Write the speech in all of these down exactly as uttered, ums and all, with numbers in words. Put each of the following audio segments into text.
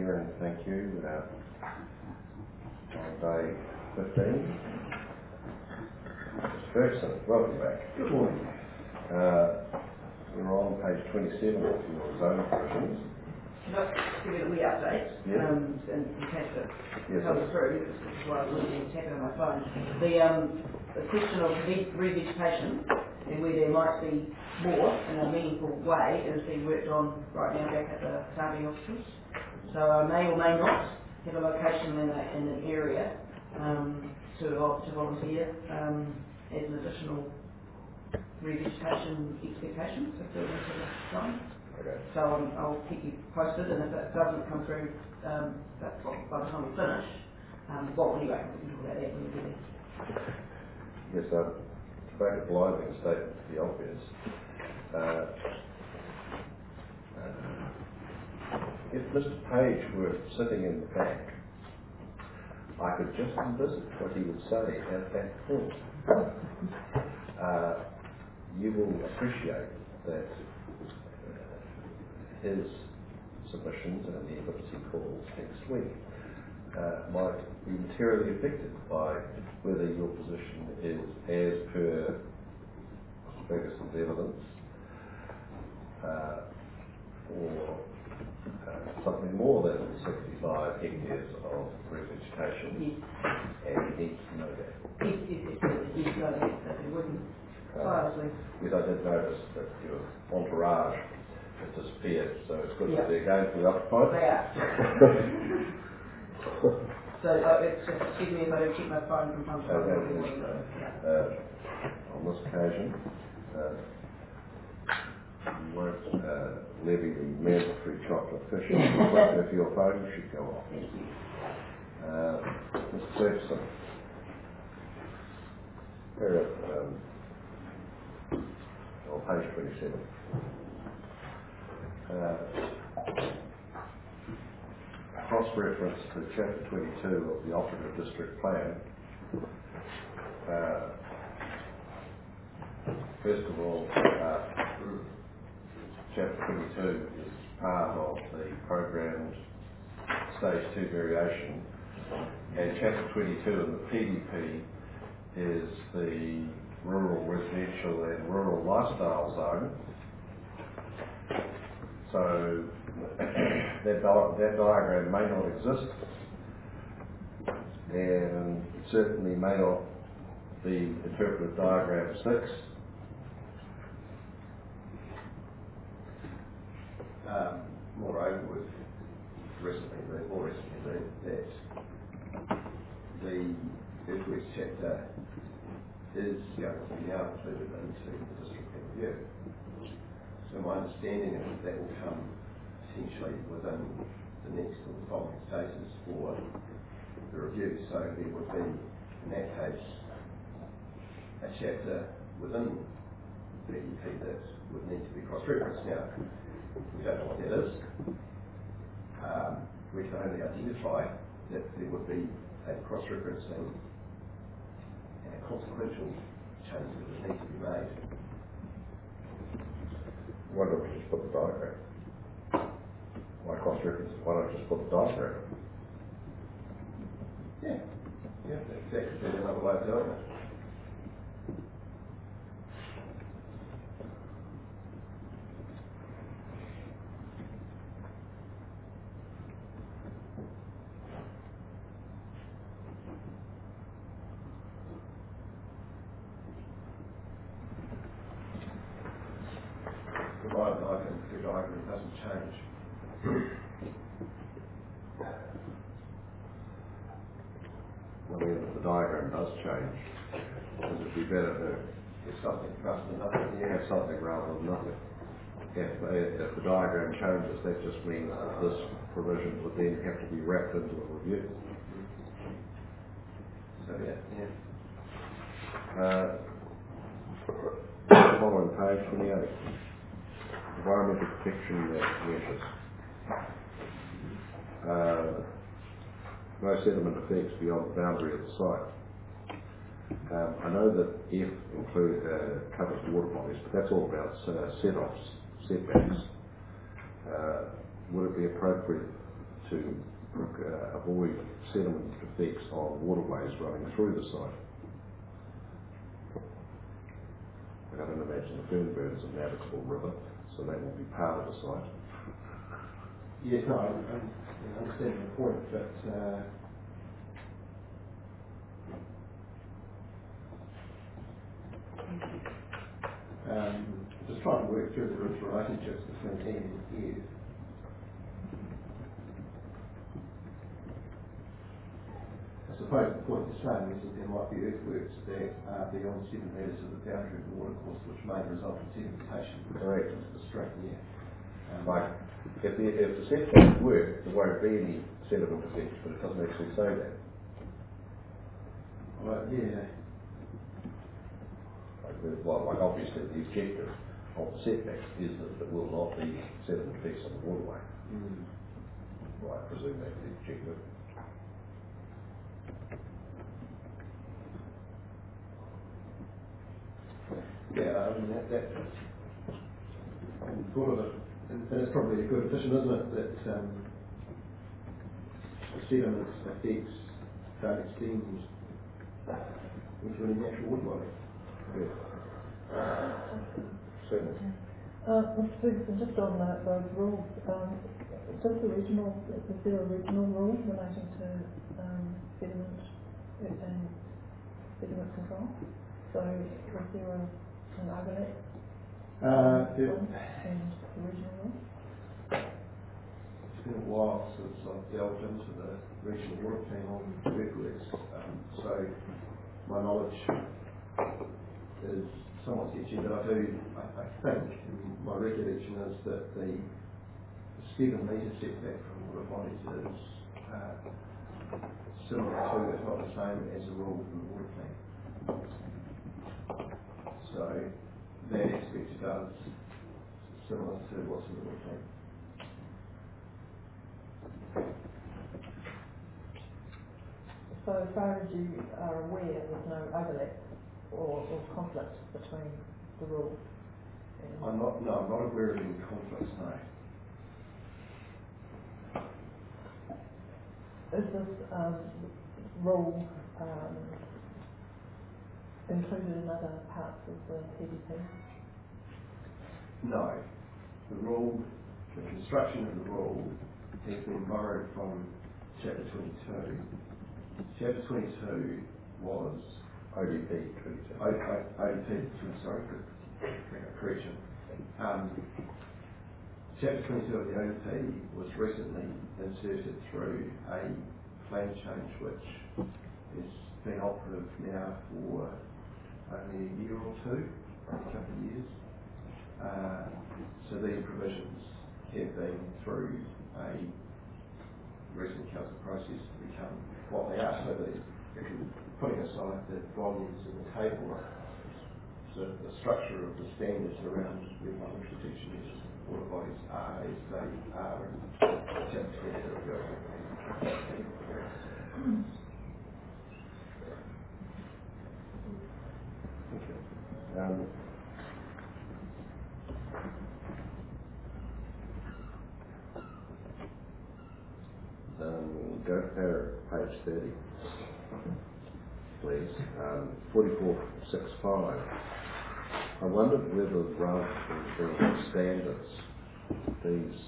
Kieran, thank you. Uh, on day fifteen. Mister Ferguson, welcome back. Good morning. Uh, we're on page twenty-seven of your zoning provisions. Can I give you a wee update? Yeah. Um, and in case it Yes, comes sir. through, this is why I'm looking and tapping on my phone. The, um, the question of re- revegetation and where there might be more in a meaningful way is being worked on right now back at the Derby offices. So I may or may not have a location in, a, in an area um, to, to volunteer um, as an additional revegetation expectation to build into the zone. Okay. So um, I'll keep you posted, and if it doesn't come through um, that, by the time we finish, um, well, anyway, we can talk about that when we get there. Yes, sir. To make a blinding statement to the obvious, uh, uh, if Mister Page were sitting in the back, I could just envisage what he would say at that point. Uh, you will appreciate that his submissions and the evidence he calls next week uh, might be materially affected by whether your position is as per Ferguson's evidence uh, or uh, something more than sixty-five hectares of revegetation. Yes. And he needs to know that. Yes, yes, yes, yes, yes, no, that's, that's been working tirelessly. Yes, I did notice that your entourage has disappeared, so it's good Yep. that they're going to be occupied. They are. So uh, it's just, excuse me if I don't check my phone from time to time. Okay, It'll be yes. working, yeah. Uh, on this occasion, uh, you won't uh, levy the mandatory chocolate fish if your phone should go off. Thank you. Uh, Mister Ferguson, here at um, on page twenty-seven. Uh, cross-reference to chapter twenty-two of the Operative District Plan. Uh, first of all, uh, chapter twenty-two is part of the programmed stage two variation, and chapter twenty-two in the P D P is the rural residential and rural lifestyle zone. So that, di- that diagram may not exist, and certainly may not be interpreted diagram six. Um, moreover, we've recently learned, more recently learned that the earthworks chapter is going to be now included into the district plan review. So my understanding is that that will come potentially within the next or the following stages for the review. So there would be, in that case, a chapter within the P D P that would need to be cross-referenced. Now, we don't know what that is. Um, we can only identify that there would be a cross-referencing and a consequential change that would need to be made. Why don't we just put the diagram? Why cross-reference? Why not just put the diagram? Yeah, yeah, that, that could be another way of doing it. Provided I can, the diagram doesn't change. I mean, if the diagram does change, would it be better to If something rather than nothing, yeah. have something rather than nothing? If, if the diagram changes, that just means that this provision would then have to be wrapped into the review. So yeah, yeah. Uh, following page twenty-eight, environmental protection measures. Uh, no sediment effects beyond the boundary of the site. Um, I know that F include, uh, covers water bodies, but that's all about uh, set-offs, setbacks. Uh, would it be appropriate to uh, avoid sediment effects on waterways running through the site. I don't imagine the Fernburn is a navigable river, so that will be part of the site. Yes, no, I, I understand your point, but uh, um, just trying to work through the relationships between here and here. I suppose the point you're saying is that there might be earthworks that are beyond seven metres of the boundary of the watercourse, which may result in sedimentation. Correct. Into the stream, yeah. Um, Like, if the, if the setbacks work, there won't be any sediment effects, but it doesn't actually say that. well, yeah. Like, the- well, like obviously the objective of the setbacks is that there will not be sediment effects on the waterway. Mm. Well, I presume that's the objective. Yeah, I mean, that, that thought of it, and, and it's probably a good addition, isn't it, that um, the sediment effects don't extend into any natural waterway. Yeah. Certainly. Uh, Mister Ferguson, just on that, those rules, um, does the regional, is there a regional rule relating to um, sediment and sediment control? So is there a, an overlap Uh, between it, one and the regional rule? it's been a while since I've delved into the regional water plan on earthworks, um, so my knowledge is somewhat sketchy, but I do, I, I think, and my recollection is that the seven metre setback from water bodies is uh, similar to, if not the same, as a rule from the water plan. So that aspect does similar to what's in the water plan. So as far as you are aware, there's no overlap or, or conflict between the rule and... I'm not, no, I'm not aware of any conflicts, no. Is this um, rule um, included in other parts of the P D P? No. The rule, the construction of the rule has been borrowed from Chapter twenty-two. Chapter twenty-two was O D P twenty-two. O D P, sorry, correction. Um, Chapter twenty-two of the O D P was recently inserted through a plan change which has been operative now for only a year or two, a couple of years. Uh, so these provisions have been through a recent council process to become what they are. So that putting aside the volumes in the table, so the structure of the standards around environmental protection measures of water bodies are as they are in Chapter twenty-two of the O D P. Okay. Um, um, go to page thirty, please. Um, forty-four sixty-five. I wondered whether rather than being standards, these,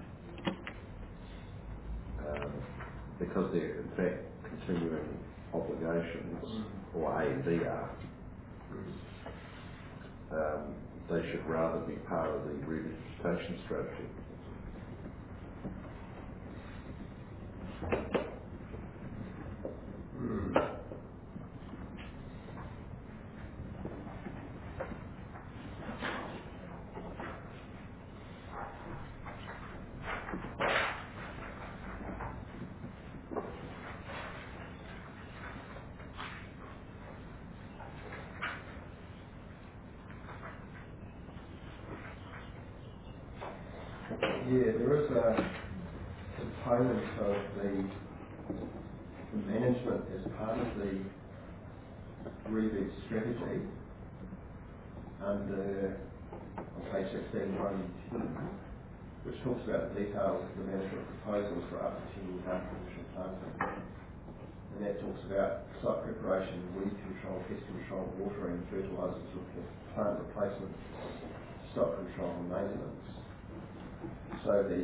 um, because they're in fact continuing obligations, or A and B are, um, they should rather be part of the revegetation strategy. Mm. Yeah, there is a component of the management as part of the reveg strategy under on page sixteen, one ten, which talks about the details of the management proposals for up to ten years artificial planting. And that talks about site preparation, weed control, pest control, watering, fertilisers, plant replacement, stock control and maintenance. So the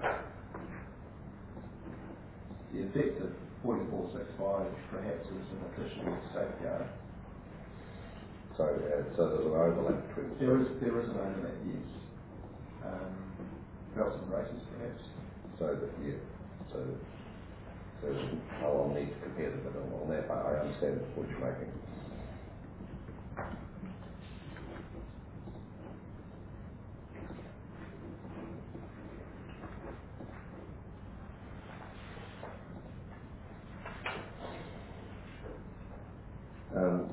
the effect of forty-four sixty-five perhaps is an additional safeguard. So, uh, so there's an overlap between the There is there is an overlap, yes. Um, belts and braces perhaps. So that you, so so I'll need to compare the bit on that, but I understand the point you're making. Um,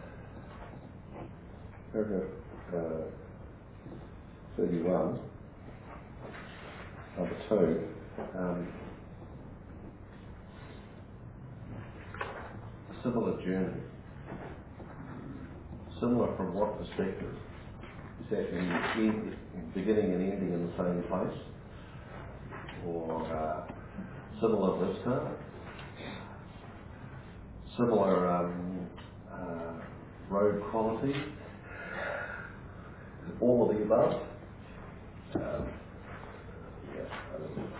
paragraph uh, thirty-one, number two. Um, similar journey. Similar from what perspective? Is that in, in, beginning and ending in the same place? Or uh, similar vista? Similar um, uh, road quality? All of the above? Um, yeah, I don't know.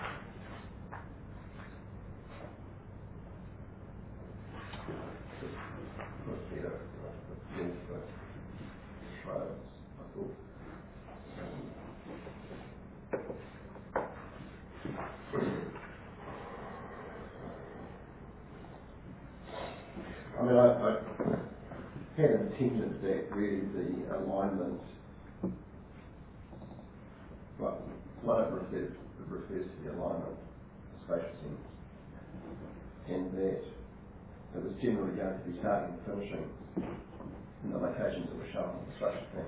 Consider the info trials, I thought. I mean, I, I had intended that really the alignment, well, one it refers, it refers to the alignment, the spatial sense, and that it was generally going to be starting and finishing in the locations that were shown on the structure plan.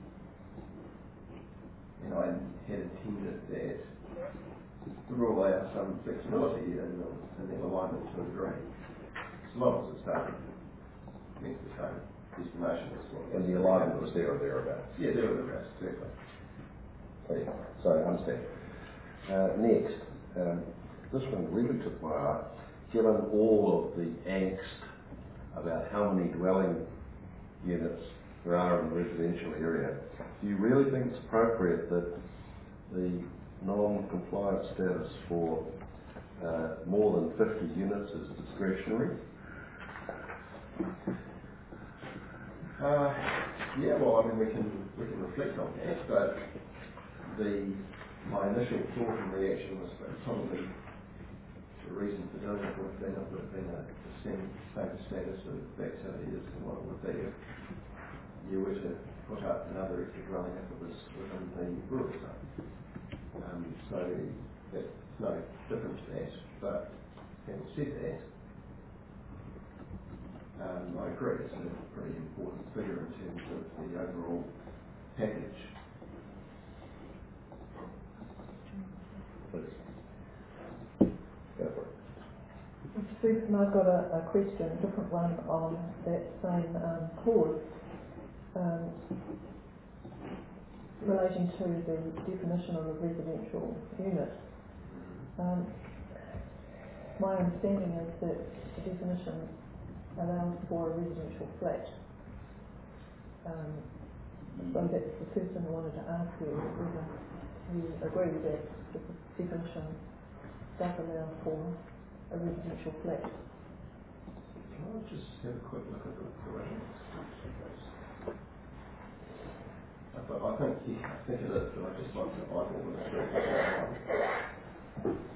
And I had intended that the rule allows some flexibility in the, in the alignment to a degree, as long as it's starting against the same destination. And the alignment was there or thereabouts. Yeah, there or thereabouts, exactly. So, yeah, so I understand. Uh, next, um, this one really took my eye. Given all of the angst about how many dwelling units there are in the residential area, do you really think it's appropriate that the non-compliance status for uh, more than fifty units is discretionary? Uh, yeah, well, I mean, we can we can reflect on that, but the my initial thought and reaction was that probably the reason for doing it would have been it would have been a the same same status of activity as to what it would be if you were to put up another extra dwelling if it was within the rural zone. Um, so it's no different to that, but having said that, Um, I agree, it's a pretty important figure in terms of the overall package. Please. Go for it. Susan, I've got a, a question, a different one on that same um, clause, um, relating to the definition of a residential unit. Um, my understanding is that the definition allows for a residential flat. Um, so that's the person who wanted to ask you whether you agree that the definition does allow for a residential flat. Can I just have a quick look at the corrections? I, th- I think yeah, I think it is, but I'd just like to eyeball this through.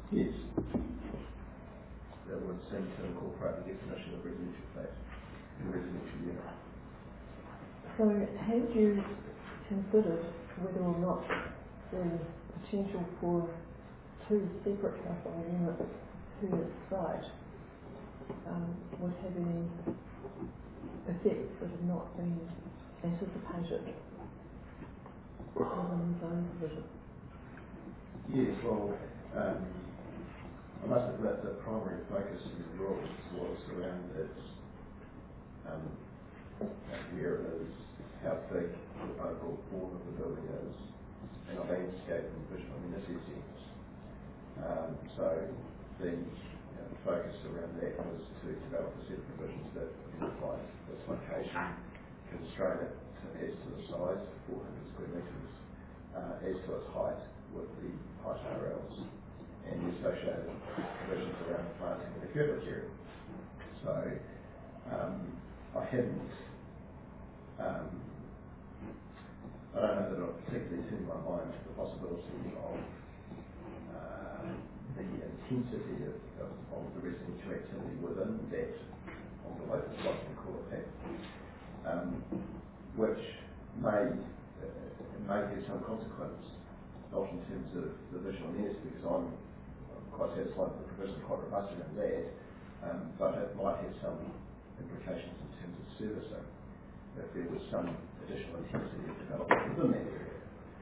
Yes. That would seem to incorporate the definition of residential flat in residential unit. So had you considered whether or not the potential for two separate household units per site um, would have any effects that have not been anticipated within the zone provision? Yes, well, um, I must admit the primary focus of the rules was around its um, where it is, how big the overall form of the building is, and a landscape and visual amenity sense. Um, so the you know, focus around that was to develop a set of provisions that identify its location, constrain it to, as to the size, four hundred square metres, uh, as to its height with the height R Ls, and the associated provisions around planting and the curtilage area. So um, I hadn't, um, I don't know that I've particularly turned my mind to the possibility of uh, the intensity of, of, of the residential activity within that envelope, if I can call it that, um, which may, uh, may have some consequence, not in terms of the visual amenity, because I'm, I'm quite satisfied with the provision, quite robust around that, um, but it might have some implications in terms of servicing, if there was some additional intensity of development within that area.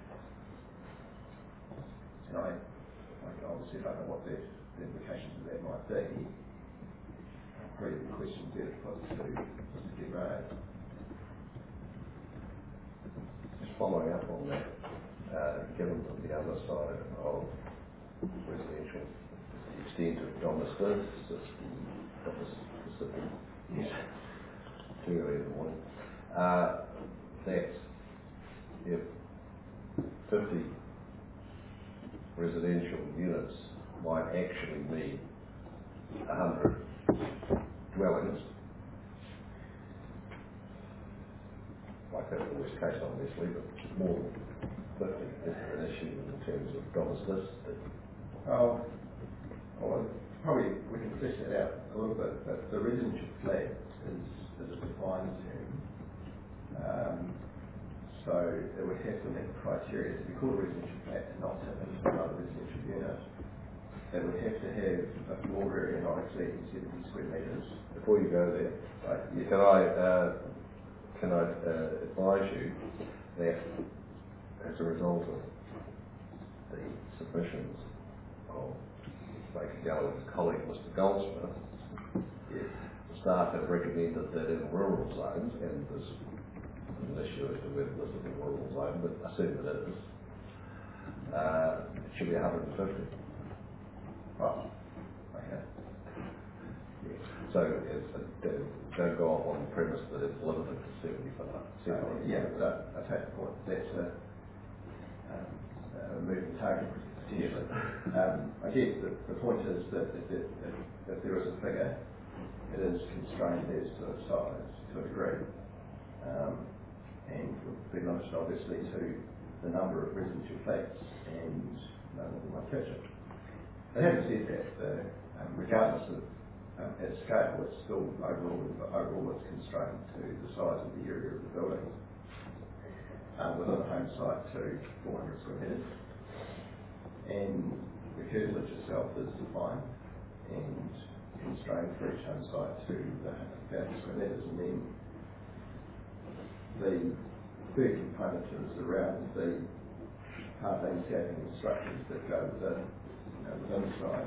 And I, I obviously don't know what the, the implications of that might be. Probably the question better put to Mister Gibray. Just following up on that, uh, given that the other side of residential is the extent of domesticity, domesticity, yes, too early in the morning, uh, that if fifty residential units might actually mean one hundred dwellings, like that's the worst case obviously, but more than fifty is an issue in terms of domesticity. Oh, well, probably we can flesh that out a little bit, but the residential flat is, is a defined term. Um, so it would have to meet the criteria to be called a residential flat and not tip into another residential unit. It would have to have a floor area not exceeding seventy square metres. Before you go there, Right, yes. can I uh, can I uh, advise you that as a result of the submissions of Baker Gallagher's colleague, Mister Goldsmith, Yes. the staff have recommended that in rural zones, and there's an issue as to whether this is a rural zone, but I assume it is, uh, it should be one hundred fifty. Right. Okay. Yeah. So it's, uh, don't go off on the premise that it's limited to seventy-five. So, yeah, but I take the point. That's a, um, a moving target, potentially. Um, I guess the, the point is that if, it, if, if there is a figure, it is constrained as to its size to a degree. Um, and would be limited obviously to the number of residential flats and no more than one kitchen. But having said that, the, um, regardless of um, its scale, it's still overall, overall it's constrained to the size of the area of the building. Um, within a home site to four hundred square metres. And the curtilage itself is defined and constrained for each home site to the one thousand square metres. And then the third component is around the hard landscaping and structures that go within, you know, within the site.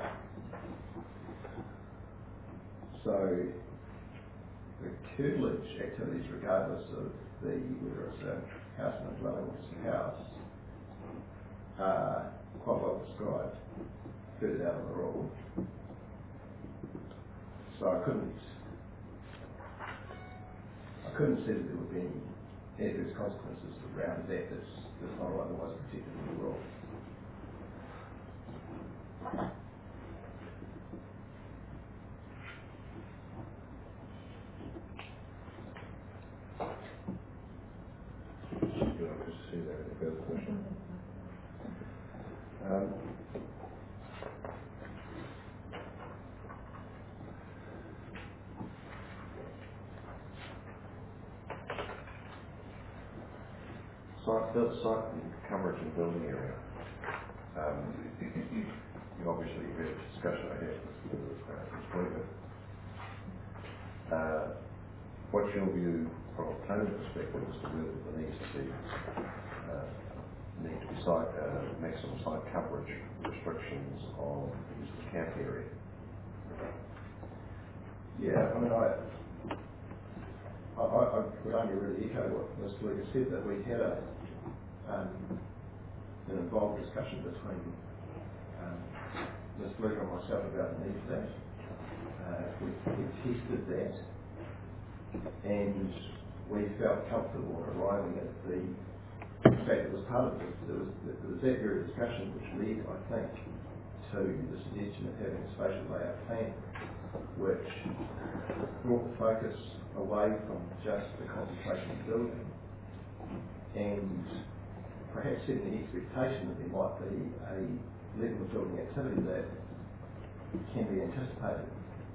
So the curtilage activities, regardless of the whether it's a house and a dwelling or just a house, are quite well described further down the rule. So I couldn't I couldn't see that there would be any adverse consequences around that that's, that's not otherwise protected in the rule. You want to see that? Any further questions? Um, built site coverage and building area. Um, you obviously heard the discussion I had with uh, this week. Uh, what's your view from a planning perspective as to whether there needs to be uh, need to be site uh, maximum site coverage restrictions on the use of the camp area? Yeah, I mean, I, I, I I would only really echo what Mister Lucas said, that we had a, um, an involved discussion between um, Mister Luke and myself about the need for that. Uh, we, we tested that, and we felt comfortable in arriving at the, in fact it was part of this, there was, there was that very discussion which led, I think, to the suggestion of having a spatial layout plan, which brought the focus away from just the concentration of building and perhaps setting the expectation that there might be a level of building activity that can be anticipated,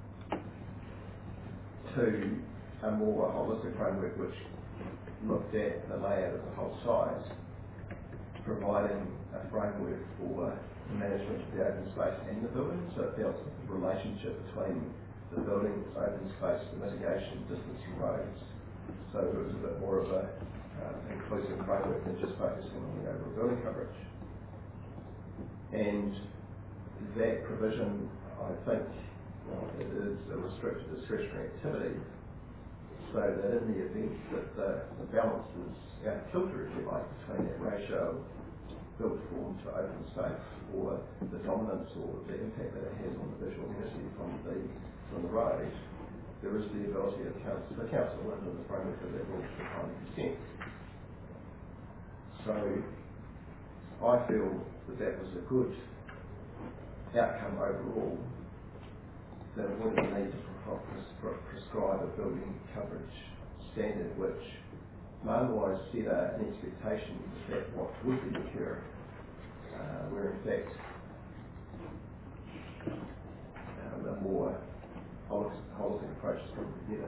to a more holistic framework which looked at the layout of the whole site, providing a framework for the management of the open space and the building. So it dealt with the relationship between the building, its open space, the mitigation, distance from roads. So it was a bit more of a uh, inclusive framework than just focusing on the overall building coverage. And that provision, I think, well, it is a restricted discretionary activity, so that in the event that the, the balance is out of kilter, if you like, between that ratio of built form to open space, or the dominance or the impact that it has on the visual amenity from the from the road, there is the ability of council, the council within the framework of that rule to define consent. So I feel that that was a good outcome overall, that it wouldn't need to prescribe a building coverage standard which otherwise set an expectation that what would be occurring, uh, where in fact um, a more holistic, holistic approach is probably better.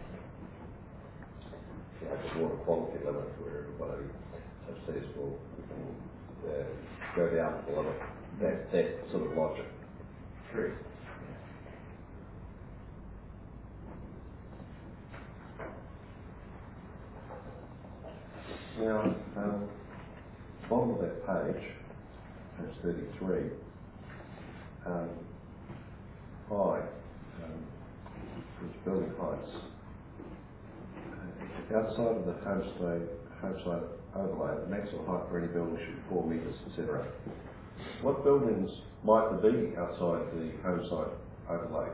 Yeah, just want a quality limit where everybody says, well, we can uh, go down the limit. That, that sort of logic. Correct. Now, um, bottom of that page, page thirty-three, um, high, um, which building heights, uh, outside of the homestay, homesite overlay, the maximum height for any building should be four metres, et cetera. What buildings might there be outside the homesite overlay?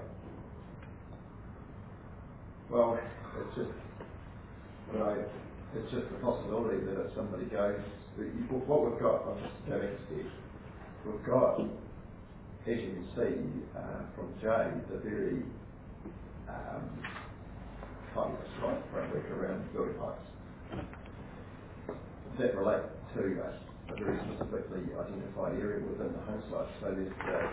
Well, it's just, you know, it's just the possibility that if somebody goes, what we've got, I'll just go back a step, we've got, as you can see uh, from Jay, the very um, highly prescribed framework around building heights that relate to a, a very specifically identified area within the home site. So there's, uh,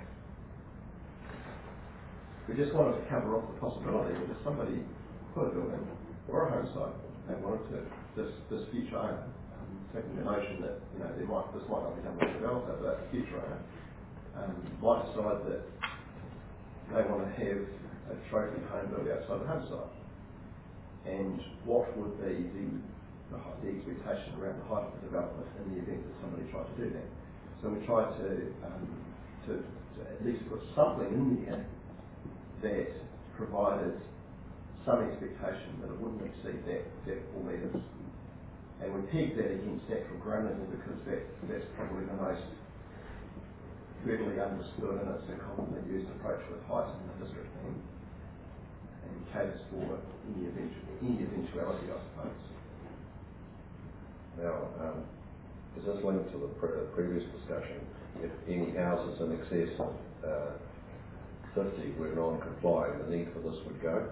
we just wanted to cover off the possibility that if somebody put a building or a home site and wanted to, this, this future owner, um, taking the notion that, you know, there might, this might not be done with a developer, but a future owner um, might decide that they want to have a trophy home built outside the home site. And what would be the, the, the expectation around the height of the development in the event that somebody tried to do that? So we tried to, um, to, to at least put something in there that provided some expectation that it wouldn't exceed that, that four metres. And we pegged that against natural ground level because that, that's probably the most readily understood, and it's a commonly used approach with height in the district, and, and caters for any, eventu- any eventuality, I suppose. Now, um, is this linked to the pre- previous discussion? If any houses in excess of uh, fifty were non-compliant, the need for this would go?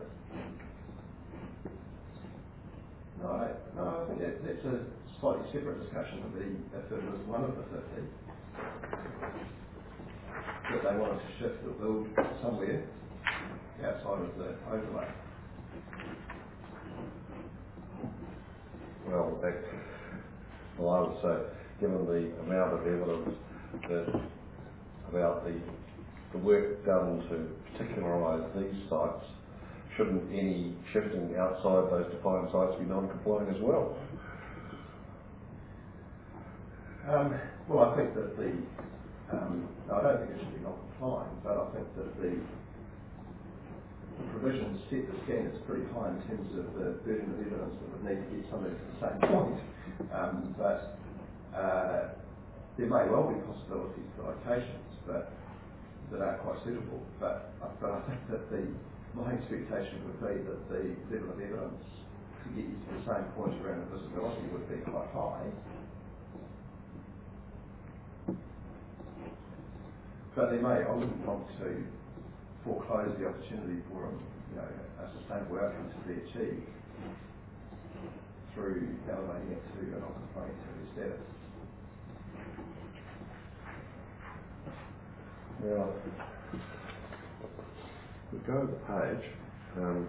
No, I, no, I think that, that's a slightly separate discussion of the, if it was one of the fifty that they wanted to shift or build somewhere outside of the overlay. Well, that, Well, I would say, given the amount of evidence that about the, the work done to particularise these sites, shouldn't any shifting outside those defined sites be non-compliant as well? Um, well, I think that the, um, I don't think it should be non-compliant, but I think that the The provisions set the standards pretty high in terms of the burden of evidence that would need to get somebody to the same point. Um, but uh, there may well be possibilities for locations but that are quite suitable. But, but I think that the my expectation would be that the level of evidence to get you to the same point around visibility would be quite high. But they may, I wouldn't want to foreclose the opportunity for them, you know, a sustainable outcome to be achieved through elevating it to a non-compliant activity status. Now, we go to the page. Um,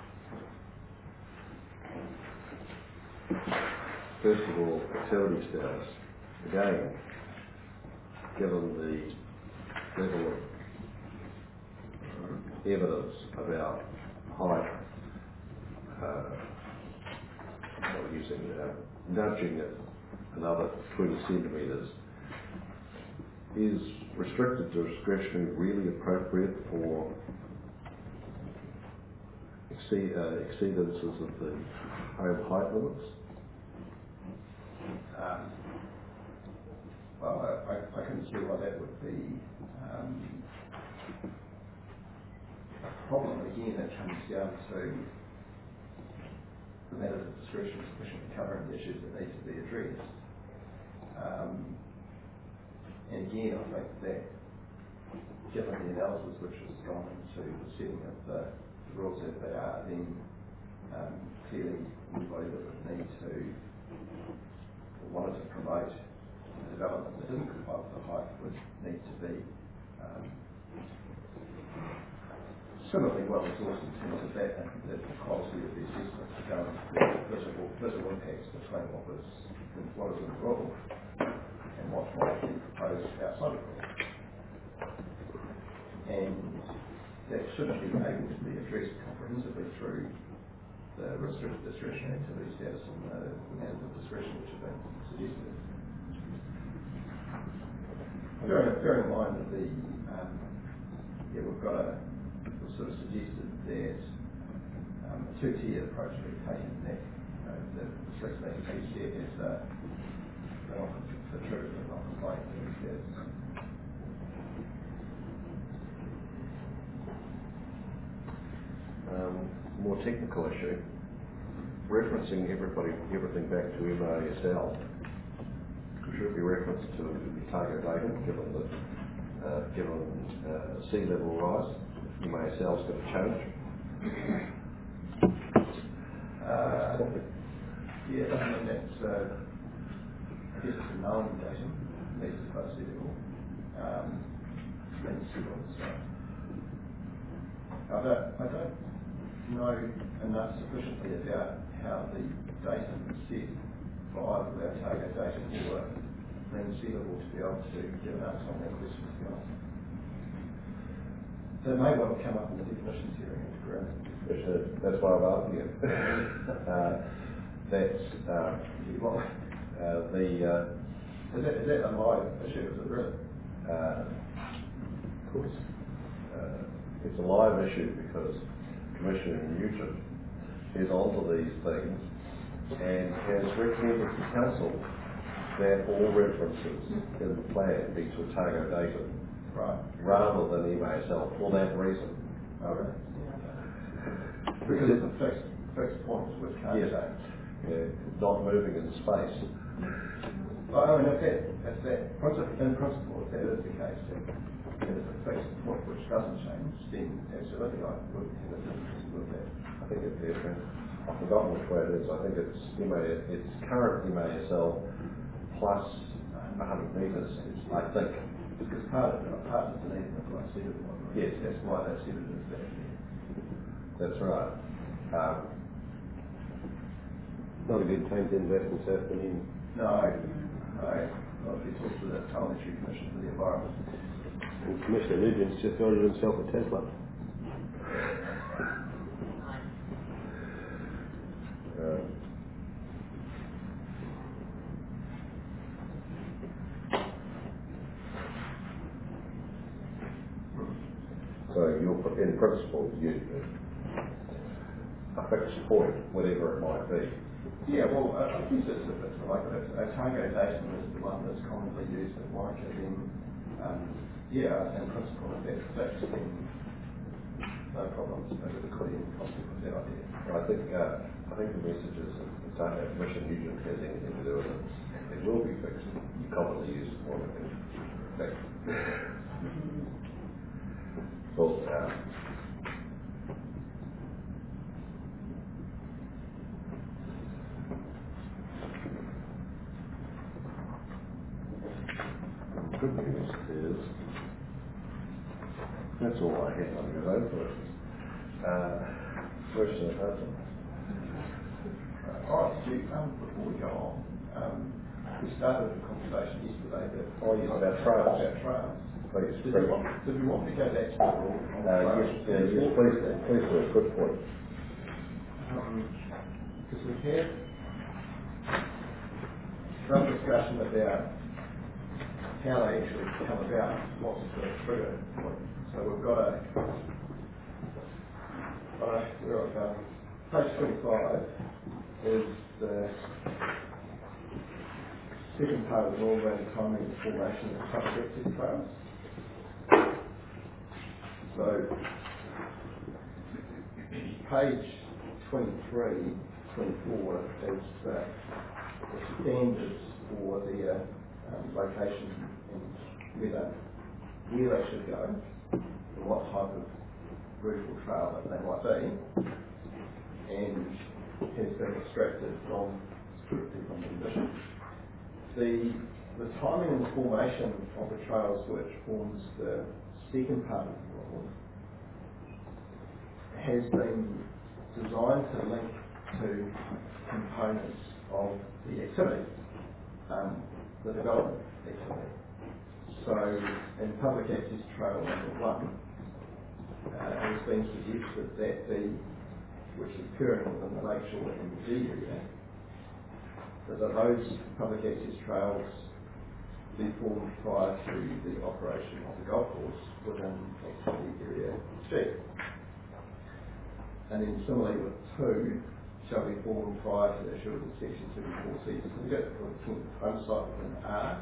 first of all, activity status. Again, given the level of evidence about height, uh, what we're using, uh, nudging it another twenty centimetres, is restricted discretion really appropriate for exceed, uh, exceedances of the home height limits? Um, well, I, I, I can see why that would be um, a problem. Again, it comes down to the matters of discretion sufficiently covering the issues that need to be addressed. Um, and again, I think that given the analysis which has gone into the setting of the, the rules as they are, then um, clearly anybody that would need to or wanted to promote a development that didn't comply with the height would need to be um, similarly well resourced in terms of that and the quality of the assessment to go into the visible, visible impacts between what was what is in the rule and what might be proposed outside of the rule. And that shouldn't be able to be addressed comprehensively through the restricted discretionary activity status and the, the matters of discretion which have been suggested. Bearing, bearing in mind that the um, yeah, we've got a we've sort of suggested that um, a two-tiered approach being taken that you know, the restricted activity set as a for trigger but not compliant activity status. Um, more technical issue, referencing everybody, everything back to M A S L, should be referenced to target data given the uh, given uh, sea level rise. M A S L's going to change. Uh, yeah, I mean that's uh, I guess it's a known datum, needs to close sea level. Um, and sea level, so I don't I don't know enough sufficiently about how the datum is set for either our target datum or mean sea level to be able to give an answer on that question, to be honest. So it may well come up in the definitions hearing at the ground. It should. That's why I'm asking it. uh, that's uh, uh, the uh, is that is that a live issue? Is it really? Uh, of course, uh, it's a live issue because Commissioner Newton is onto these things and has recommended to Council that all references in the plan be to Otago data, Right. rather than M A S L for that reason. Oh, really? Because it's a fixed fixed point which can't Yes. change. Yeah, not moving in space. Well, I mean, if that, if that principle, in principle, if that is the case, then if it's a fixed point which doesn't change, then absolutely I would have a difficulty with that. I think it's different. I've forgotten which way it is. I think it's M A, it's current M A S L plus one hundred metres, I think. Because part of it, part of the need of the sea level, right? Yes. That's why they said it is that. That's right. Um, Not a good time to invest in surfing in No, no, not if you talk to the Parliamentary Commission for the Environment. And Commissioner Nugent's just ordered himself a Tesla. Uh, so you're, in principle, you a fixed point, whatever it might be. Yeah, well, I I guess it's, it's like a, a cargo datum is the one that's commonly used in Warwick, and then, um, yeah, in principle, if that's fixed, then no problems, but it's clear in conflict with that idea. I think uh, I think the message is that the don't have Commissioner Nugent has anything to do with it. It will be fixed. You commonly use it for it. Well, uh, good news is that's all I had on your own for it. Uh, question of Hudson. Uh, all right, Stu, um, before we go on, um, we started the conversation yesterday that Oh, yes, about trails. About trails. Please, Did please. you want, did you want to go back to the rule on Uh, trails? yes, uh, yes, please, do. Please do. Good point. Because we had some discussion about how they actually come about, what's the trigger point. So we've got a, uh, where I've gone, page twenty-five is the second part of the rule around timing and formation of public access trails. So page twenty-three, twenty-four is uh, the standards for the uh, um, location and whether where they should go and what type of route or trail that they might be, and has been extracted from strictly from the condition. The the timing and formation of the trails, which forms the second part of the rule, has been designed to link to components of the activity, um, the development activity. So in public access trail number one, uh, it has been suggested that the, which is occurring within the Lakeshore and the G area, that those public access trails be formed prior to the operation of the golf course within activity area G. And then similarly with two, shall be formed prior to the issue of the section thirty-four C certificate for the tenth home site within R.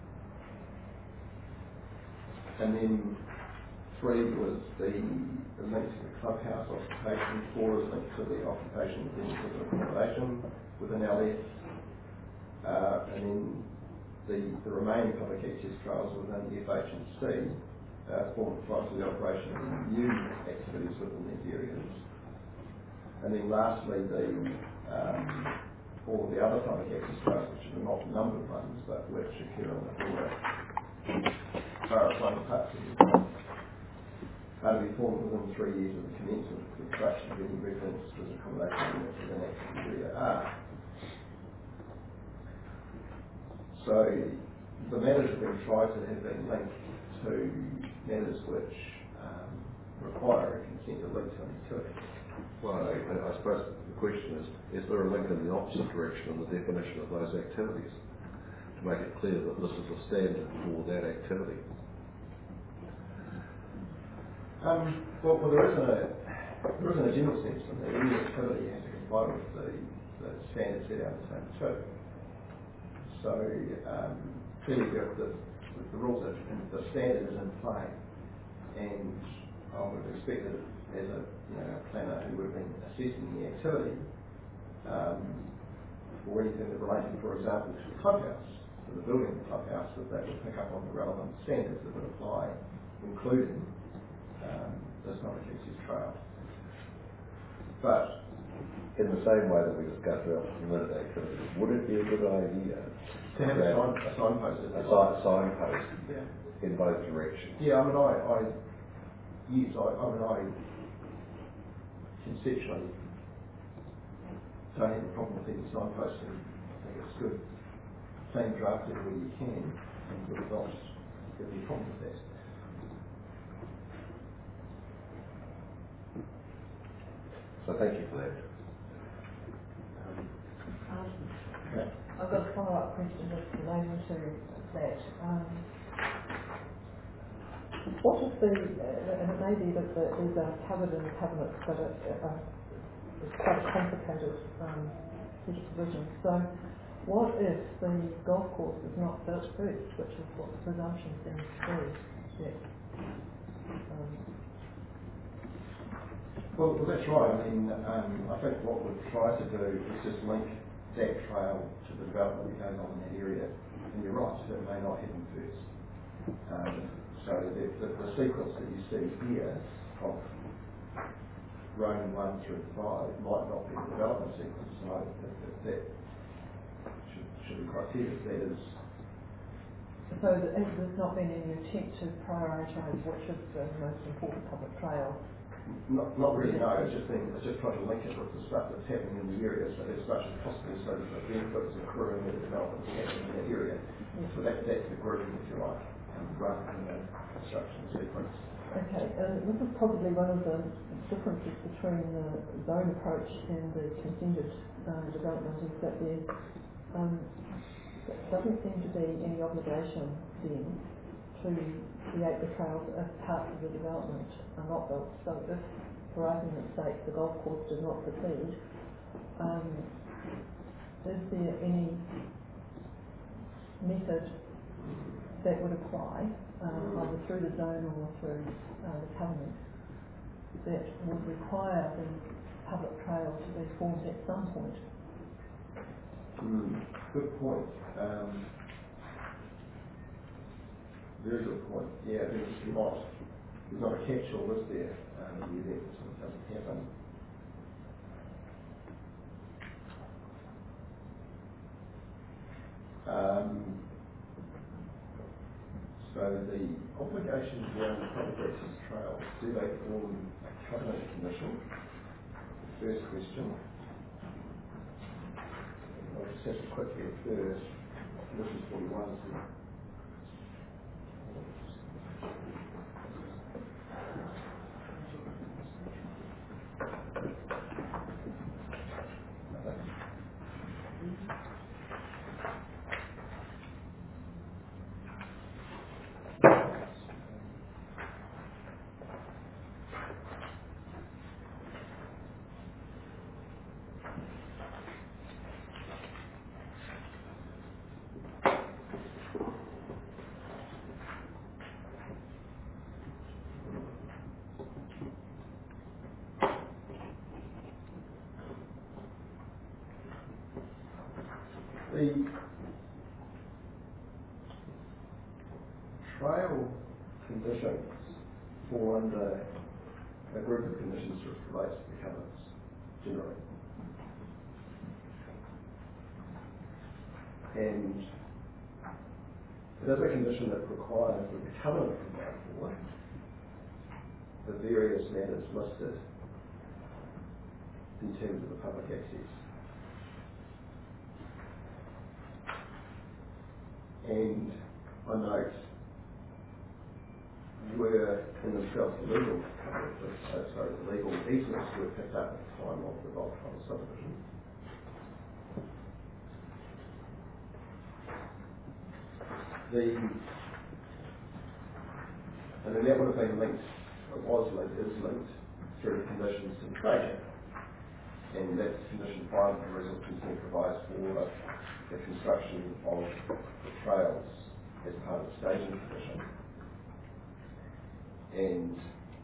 And then three was the, the link to the clubhouse occupation, four is linked to the occupation of the accommodation within L F. Uh, and then the, the remaining public access trails within F H and C uh, formed prior to the operation of new activities within these areas. And then lastly, the um, all the other public access trails, which are not numbered ones, but which occur on the border, Borough One parts of the site, are to be formed within three years of the commencement of the construction of any reference to the accommodation units within activity area R. So the matters have been tried to have been linked to matters which um, require a consent of link to an activity. Well, I, I suppose the question is, is there a link in the opposite direction in the definition of those activities to make it clear that this is a standard for that activity? Um, well, well, there isn't a there isn't a general sense in that any activity has to comply with the, the standards set out in Table Two. So um, clearly, the, the, the rules are, the standard is in play, and I would have expected as a, you know, a planner who would have been assessing the activity um, for anything that related, for example, to the clubhouse, to the building of the clubhouse, that they would pick up on the relevant standards that would apply, including um, this public access trail. But In the same way that we discussed about permitted activities, would it be a good idea to have a, sign, a signpost, a si- signpost yeah, in both directions? yeah. I mean, I, I yes, I, I mean, I conceptually don't have a problem with any signposting. I think it's good. same drafted where you can, and would not give you a problem with that. So thank you for that. Um, Okay. I've got a follow-up question just relating to that. Um, what is the, uh, and it may be that the, these are covered in the covenants, but it, uh, it's quite a complicated um, set of provisions. So what if the golf course is not built first, which is what the presumption seems to be? Yes. Um, Well, well, that's right. I mean, um, I think what we've tried to do is just link that trail to the development that goes on in that area. And you're right, that may not happen first. Um, so the, the, the sequence that you see here of Roman one through five might not be the development sequence. So I think that, that should, should be quite clear that that is. So th- has there's not been any attempt to prioritise which is the most important public trail? Not, not really, no. It's just been, it's just trying to link it with the stuff that's happening in the area, so as much as possible, so that the benefits accruing with the development that's happening in that area. Yes. So that, that's the grouping, if you like, um, rather than the construction sequence. Okay, and this is probably one of the differences between the zone approach and the consented uh, development is that there um, doesn't seem to be any obligation then to create the trails as parts of the development are not built. So if, for argument's sake, the golf course does not proceed, um, is there any method that would apply, um, either through the zone or through uh, the covenant, that would require the public trail to be formed at some point? Mm, good point. Um, very good point. Yeah, there's not, there's not a catch-all, is there, um, in the event that something doesn't happen. Um, so the obligations around the public access trails, do they form a covenant condition? First question. I'll just have to quickly refer condition forty-one to the trail conditions fall under a group of conditions which relates to the covenants, generally. And it is a condition that requires that the covenant provide for the various matters listed in terms of the public access. And I note were in themselves the legal covenants, uh, sorry, the legal easements were picked up at the time of the bulk trial subdivision. The and then that would have been linked, it was linked, is linked through the conditions to the staging. And that's condition five of the resident consent provides for the construction of the trails as part of the staging condition. And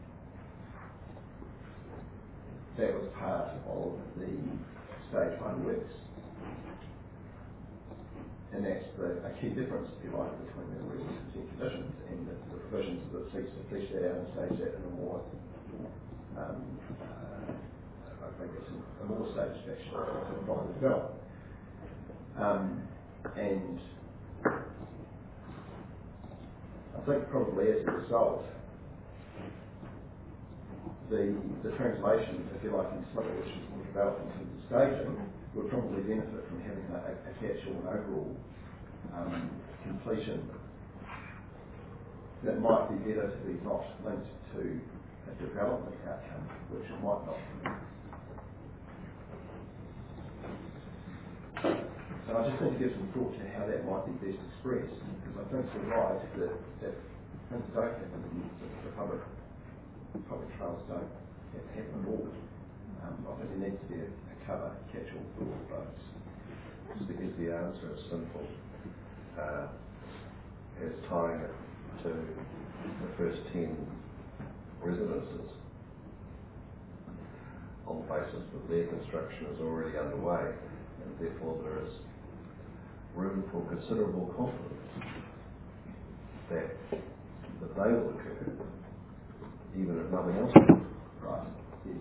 that was part of the stage one works. And that's the, a key difference, if you like, between the resident consent conditions and the, the provisions that seeks to flesh that out and stage that in a more, um, uh, I think it's a more staged fashion to properly develop. Um, and I think probably as a result, the, the translation, if you like, in some of which is more developed in terms of staging, would probably benefit from having a, a catch-all and overall um, completion, that might be better to be not linked to a development outcome, which it might not be. And I just need to give some thought to how that might be best expressed, because I think you're right that, that things don't happen, the, the public public trials don't happen at all. Um, I think there needs to be a, a cover catch-all for all of those. Just because the answer is simple, uh, is tying it to the first ten residences on the basis that their construction is already underway, and therefore there is room for considerable confidence that, that they will occur, even if nothing else happens. Right. Yes.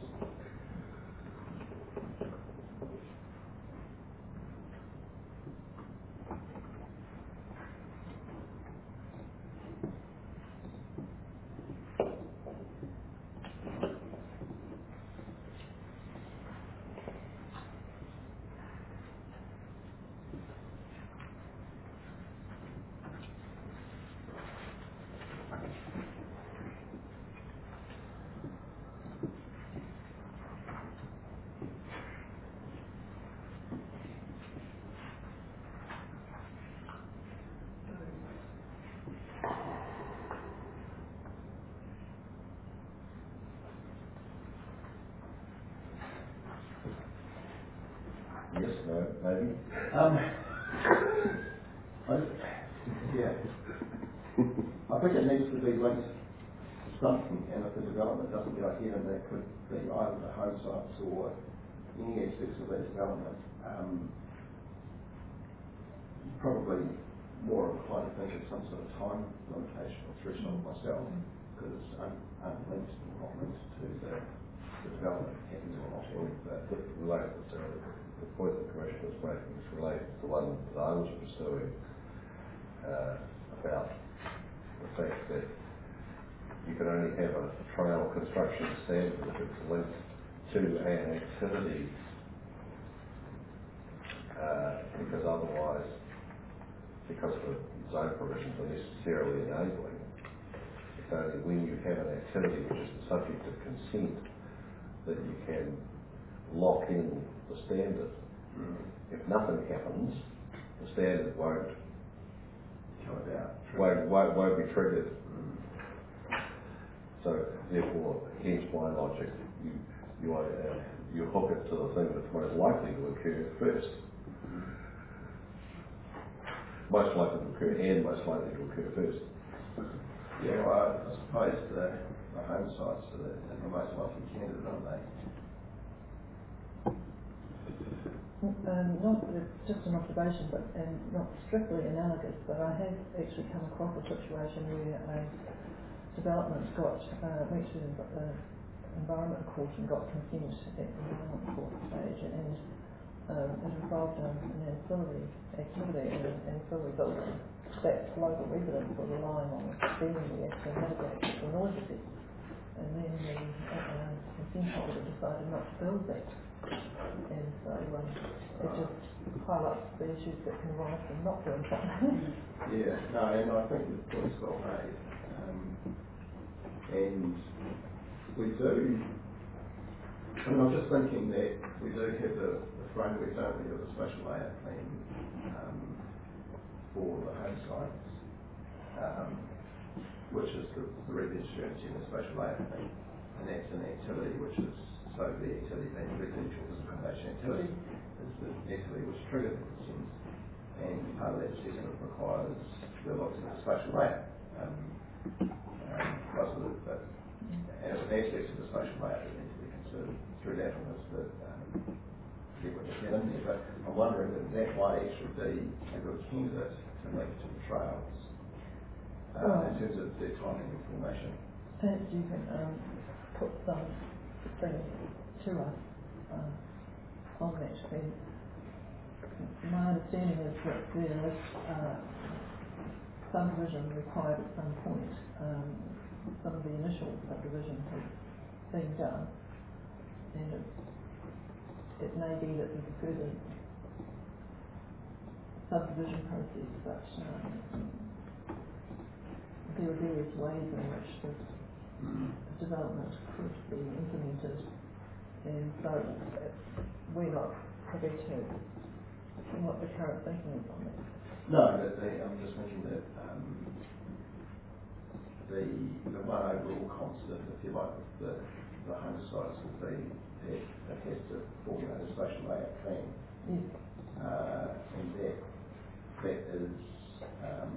Yes, no, maybe. Um, I, yeah. I think it needs to be linked to something, and if the development doesn't go ahead, and that could be either the home sites or any aspects of that development, um, probably more inclined to think of some sort of time limitation or threshold myself, because it's un- unlinked or not linked to the, the development happening or not happening. But But related to the point the Commissioner was making is related to the one that I was pursuing uh, about the fact that you can only have a trail construction standard if it's linked to an activity, uh, because otherwise, because the zone provisions are necessarily enabling, it's only when you have an activity which is the subject of consent that you can lock in the standard. mm. If nothing happens, the standard won't come about. won't, won't, won't be triggered. Mm. So therefore, hence my logic, you you uh, you hook it to the thing that's most likely to occur first. Most likely to occur and most likely to occur first. Yeah, well, I suppose the, the home sites are the, are the most likely candidate, aren't they? Um, not, it's just an observation, but and not strictly analogous, but I have actually come across a situation where a development got, uh, went to the uh, Environment Court and got consent at the Environment Court stage, and um, it involved um, an ancillary activity and an ancillary building that local residents were relying on being there to mitigate the noise effects. And then the uh, consent holder decided not to build that. And so um, it just highlights the issues that can arise from not doing something. Yeah, no, and I think the point's well made. Um, and we do, I mean, I'm just thinking that we do have the, the framework, don't we, of the spatial layout plan um, for the home sites, um, which is the, the residential in the spatial layout plan. And that's an activity which is, so the activity being residential as a accommodation activity is the activity which triggers the consent. And part of that assessment requires the look at the spatial layout. Um, um, most of the, but, and it's an aspect of the spatial layout that needs to be considered through that on this, but um, forget what just happened there. But I'm wondering that that might actually be a good candidate to link to the trails uh, Well, in terms of their timing and formation. perhaps you can um, put some things to us uh, on that. And my understanding is that there is uh, some provision required at some point. Um, some of the initial subdivision has been done, and it, it may be that there's a further subdivision process, but um, there are various ways in which this development could be implemented, and so uh, we're not privy to what the current thinking is on that. No, but the, I'm just thinking that um, the the one overall constant, if you like, with the, the home sites will be that it has to formulate a spatial layout plan. Yes. Uh, and that that is um,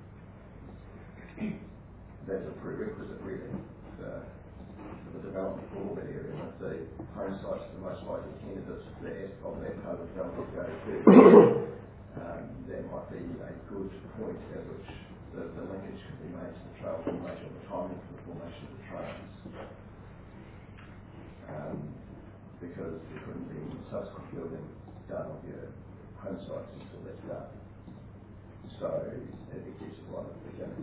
that's a prerequisite really for, for the development for all that area. And if the home sites are the most likely candidates for that of that part of the development go to, um, that might be a good point at which the, the linkage can be made to the trail formation, the timing for the formation of the trails. Um, because there couldn't be any subsequent building done of your home sites until that's done. So it gets it right at the beginning.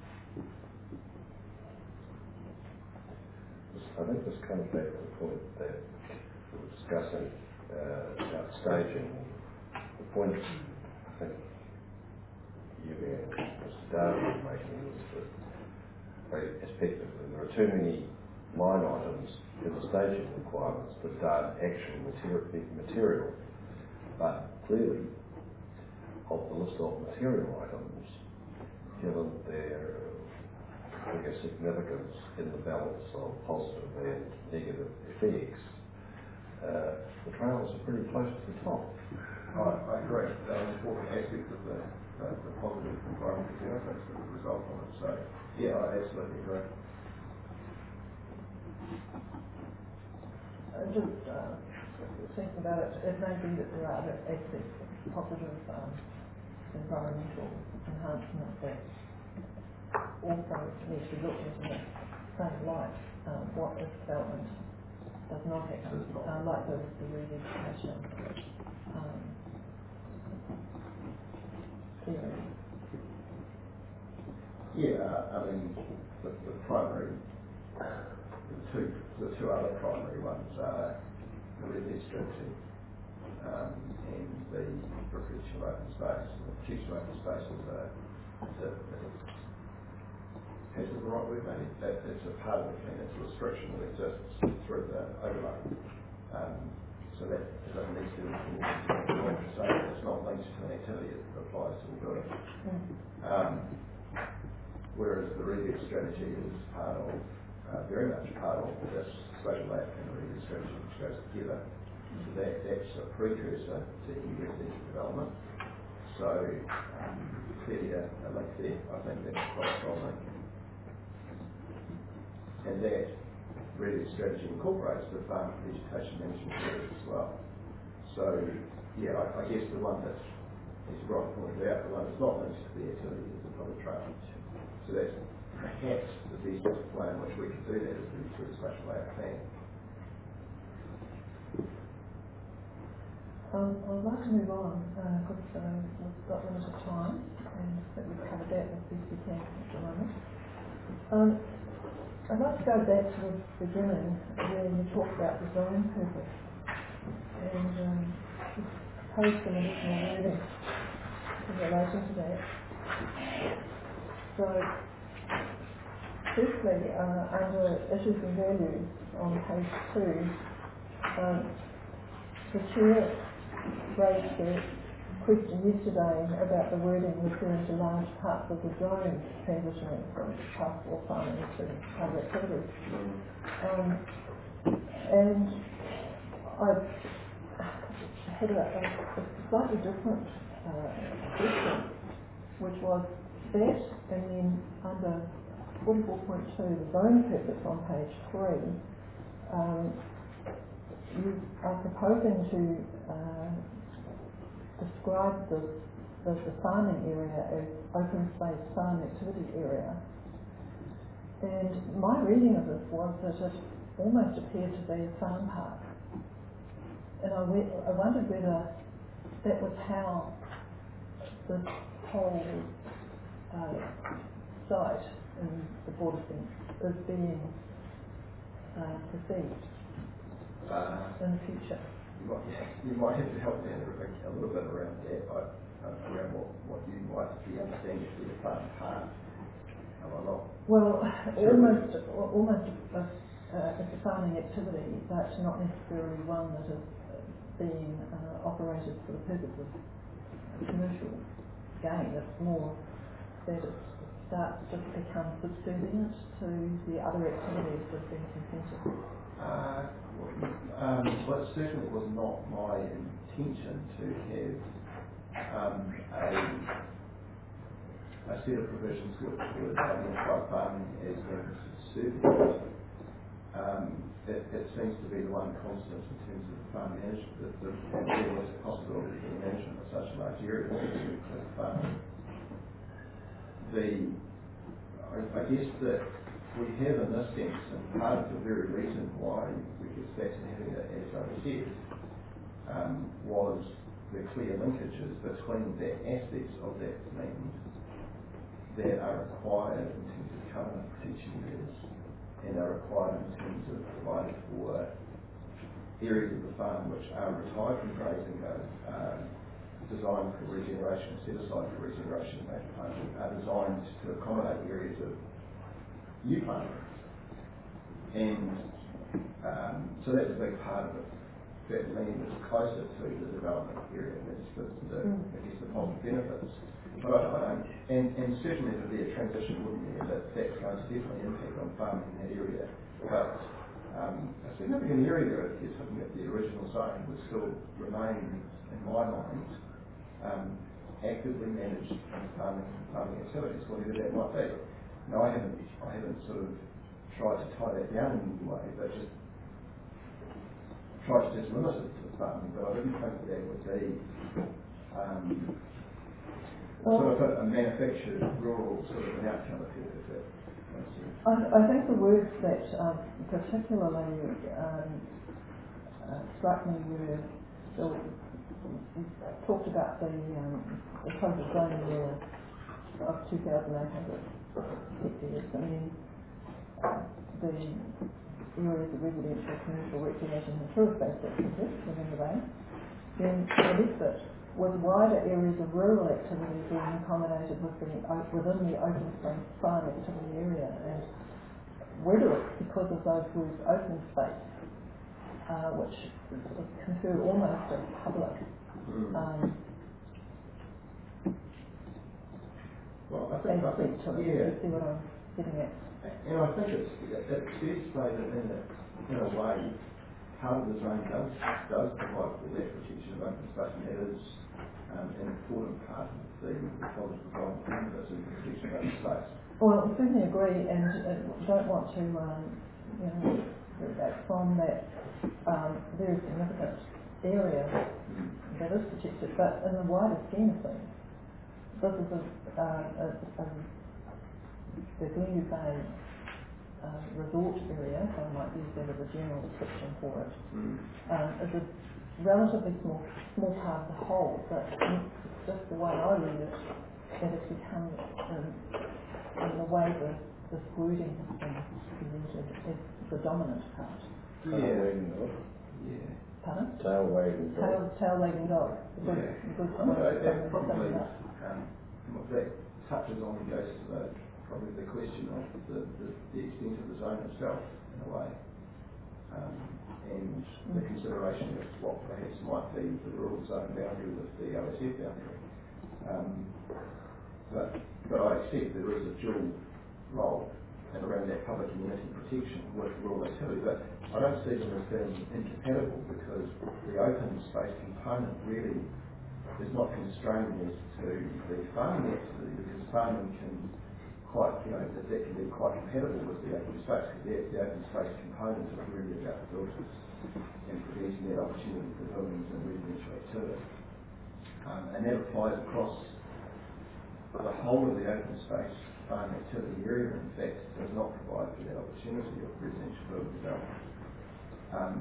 I think this comes back to the point that we were discussing uh, about staging. The point I think you and Mister Darby are making is that very effectively there are too many line items in the staging requirements that aren't actual materi- material. But clearly, of the list of material items, given their bigger significance in the balance of positive and negative effects, uh, the trails are pretty close to the top. I, I agree. They're an important aspect of the, the, the positive environmental benefits that would result from it. So, yeah, I absolutely agree. Uh, just uh, thinking about it, it may be that there are other aspects of positive um, environmental enhancement that also need to be looked at in the same light. Um, what if development does not happen, uh, like the, the revegetation um, theory? Yeah, I mean, the, the primary, the two, the two other primary ones are the revenue strategy um, and the perpetual open space. The perpetual open space is a, is a, is a is the right word maybe? That, it's a part of the plan, it's a restriction that exists through the overlay. Um, so that it doesn't need to be implemented. So it's not linked to an activity, it applies to the building. Um, whereas the review strategy is part of, uh, very much part of this spatial layout and the review strategy which goes together. So that, that's a precursor to any residential development. So um, clearly a, a link there, I think that's quite a strong link. And that review strategy incorporates the farm vegetation management areas as well. So yeah, I, I guess the one that is right pointed out, the one that's not linked to the activity is the public trail. So that's perhaps the best way in which we can do that is through the spatial layout plan. Um, I'd like to move on because uh, uh, we've got limited time and I think we've covered that as best we can at the moment. Um, I'd like to go back to the beginning where you talked about the zone purpose and um, propose some additional wording in relation to that. So, firstly, uh, under issues and values on page two, um, the chair raised the question yesterday about the wording referring to large parts of the zone transitioning from pastoral farming to other activities. Um, and I've had a, a, a slightly different uh, question, which was that, and then under forty-four point two, the zone purpose on page three, um, you are proposing to uh, describe the, the, the farming area as open space farm activity area. And my reading of this was that it almost appeared to be a farm park. And I, we, I wondered whether that was how this whole uh, site in the border fence is being uh, perceived Uh, in the future. You might, yeah, you might have to help me a, a little bit around that. I, uh, around what, what you might be understanding to be a farm part. Am I not? Well, Sure. almost, almost a, uh, it's a farming activity, but not necessarily one that is being uh, operated for the purpose of commercial gain. It's more that it starts to become subservient to the other activities that have been consented. Uh, um, well, it certainly was not my intention to have um, a, a set of provisions which would identify farming as being subservient. Um, it, it seems to be the one constant in terms of farm management, the, the, the realistic possibility for the management of such a large area as farming. The, I, I guess that we have in this sense, and part of the very reason why we get fascinated, as I said, um, was the clear linkages between the aspects of that land that are required in terms of covenant protection areas and are required in terms of providing for areas of the farm which are retired from grazing, are uh, designed for regeneration, set aside for regeneration, are designed to accommodate areas of new planting. And um, so that's a big part of it. That land is closer to the development area, and that's the, the mm. I guess the positive benefits. But I, I don't, and, and certainly there'll be a transition, wouldn't there, that that's going to definitely impact on farming in that area. But um, a significant area, if you're looking at the original zone, would still remain, in my mind, um, actively managed farming, farming activities, whatever that might be. Now, I haven't, I haven't sort of tried to tie that down in any way, but just tried to just limit it to farming. But I didn't think that, that would be um, sort of a, a manufactured rural sort of an outcome, if, if that makes sense. I, I think the words that um, particularly um, uh, struck me were the, we talked about the, um, the total zone area of two thousand eight hundred hectares, and then uh, the areas of residential, commercial, recreation and tourist-based activities within the range. Then the next bit was wider areas of rural activity being accommodated within, within the open space farm activity area, and whether it's because of those words open space, uh, which sort of confer almost a public um, well, I think, I think to it. yeah. You see what I'm getting at? And I think it's, it's fair to say that in a, in a way, part of the zone does, does provide for that protection of open space, and that is um, an important part of the, the college development canvas and the protection of open space. Well, I certainly agree, and uh, don't want to um, you know, go back from that um, very significant area Mm. that is protected, but in the wider scheme of things, this is a, uh, a, a the Glendhu Bay uh, resort area, so I might use that as a general description for it, Mm. um, is a relatively small small part of the whole, but just the way I read it, that it's become, um, in the way the, this wording has been presented, is the dominant part. Yeah. Tail wagging dog. Yeah. Pardon? Tail wagging dog. Tail, tail wagging dog. The good, Yeah. the good I mean, way that of probably, summing it up. um, that touches on and goes to the, probably the question of the, the, the extent of the zone itself, in a way, um, and mm. the consideration of what perhaps might be the rural zone boundary with the O S F boundary. Um, but, but I accept there is a dual role and around that public community protection with rural activity, but I don't see them as being incompatible, because the open space component really is not constraining as to the farming activity, because farming can quite, you know, that, that can be quite compatible with the open space, because the, the open space component is really about filters and presenting that opportunity for buildings and residential activity. Um, and that applies across the whole of the open space farm activity area, in fact, does not provide for that opportunity of residential building development. Um,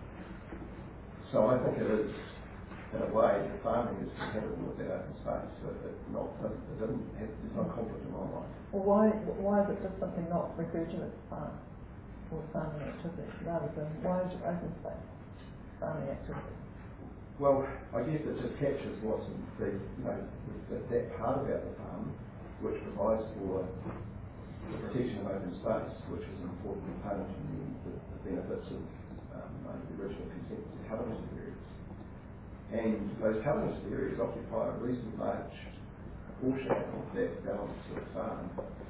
so I think it is, in a way, the farming is compatible with that open space, so it, not, it doesn't have, there's no conflict in my mind. Well, why, why is it just something not referred to as farm or farming activity, rather than why is it open space farming activity? Well, I guess it just captures what's in the, you know, that, that part about the farm, which provides for the protection of open space, which is an important component in the, the, the benefits of um, under the original consent to covenanted areas. And those covenanted areas occupy a reasonably large portion of that balance of the farm.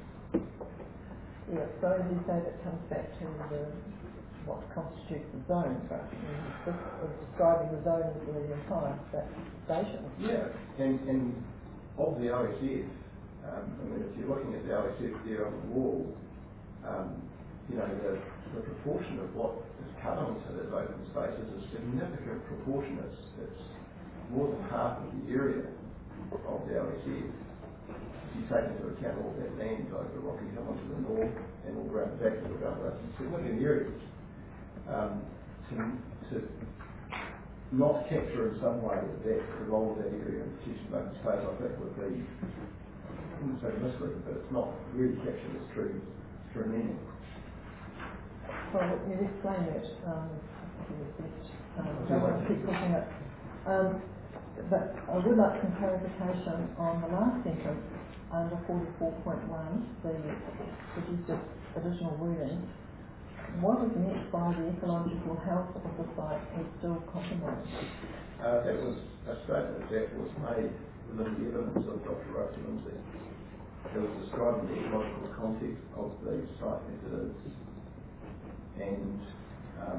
Yeah, so as you say, that comes back to the what constitutes the zone, but this is describing the zone as the entire that station. Yeah, and, and of the O S F, um, I mean, if you're looking at the O S F there on the wall, um, you know, the, the proportion of what is covenanted as open space is a significant proportion. It's, it's more than half of the area of the O S F. If you take into account all that land over the Rocky Hill to the north and all around the back of the Gold Coast, significant areas. Um, to, to not capture in some way that the role of that area in protection of open space, I think would be, I wouldn't say misleading, but it's not really captured as true, true meaning. Well, you explain that, um, I think it's best, um, I don't want to keep pushing it. Um, but I would like some clarification on the last sentence under forty-four point one, the suggested additional wording. What is meant by the ecological health of the site is still compromised? Uh, that was a statement that was made within the evidence of Doctor Roach Lindsay. It was describing the ecological context of the site as it is. And um,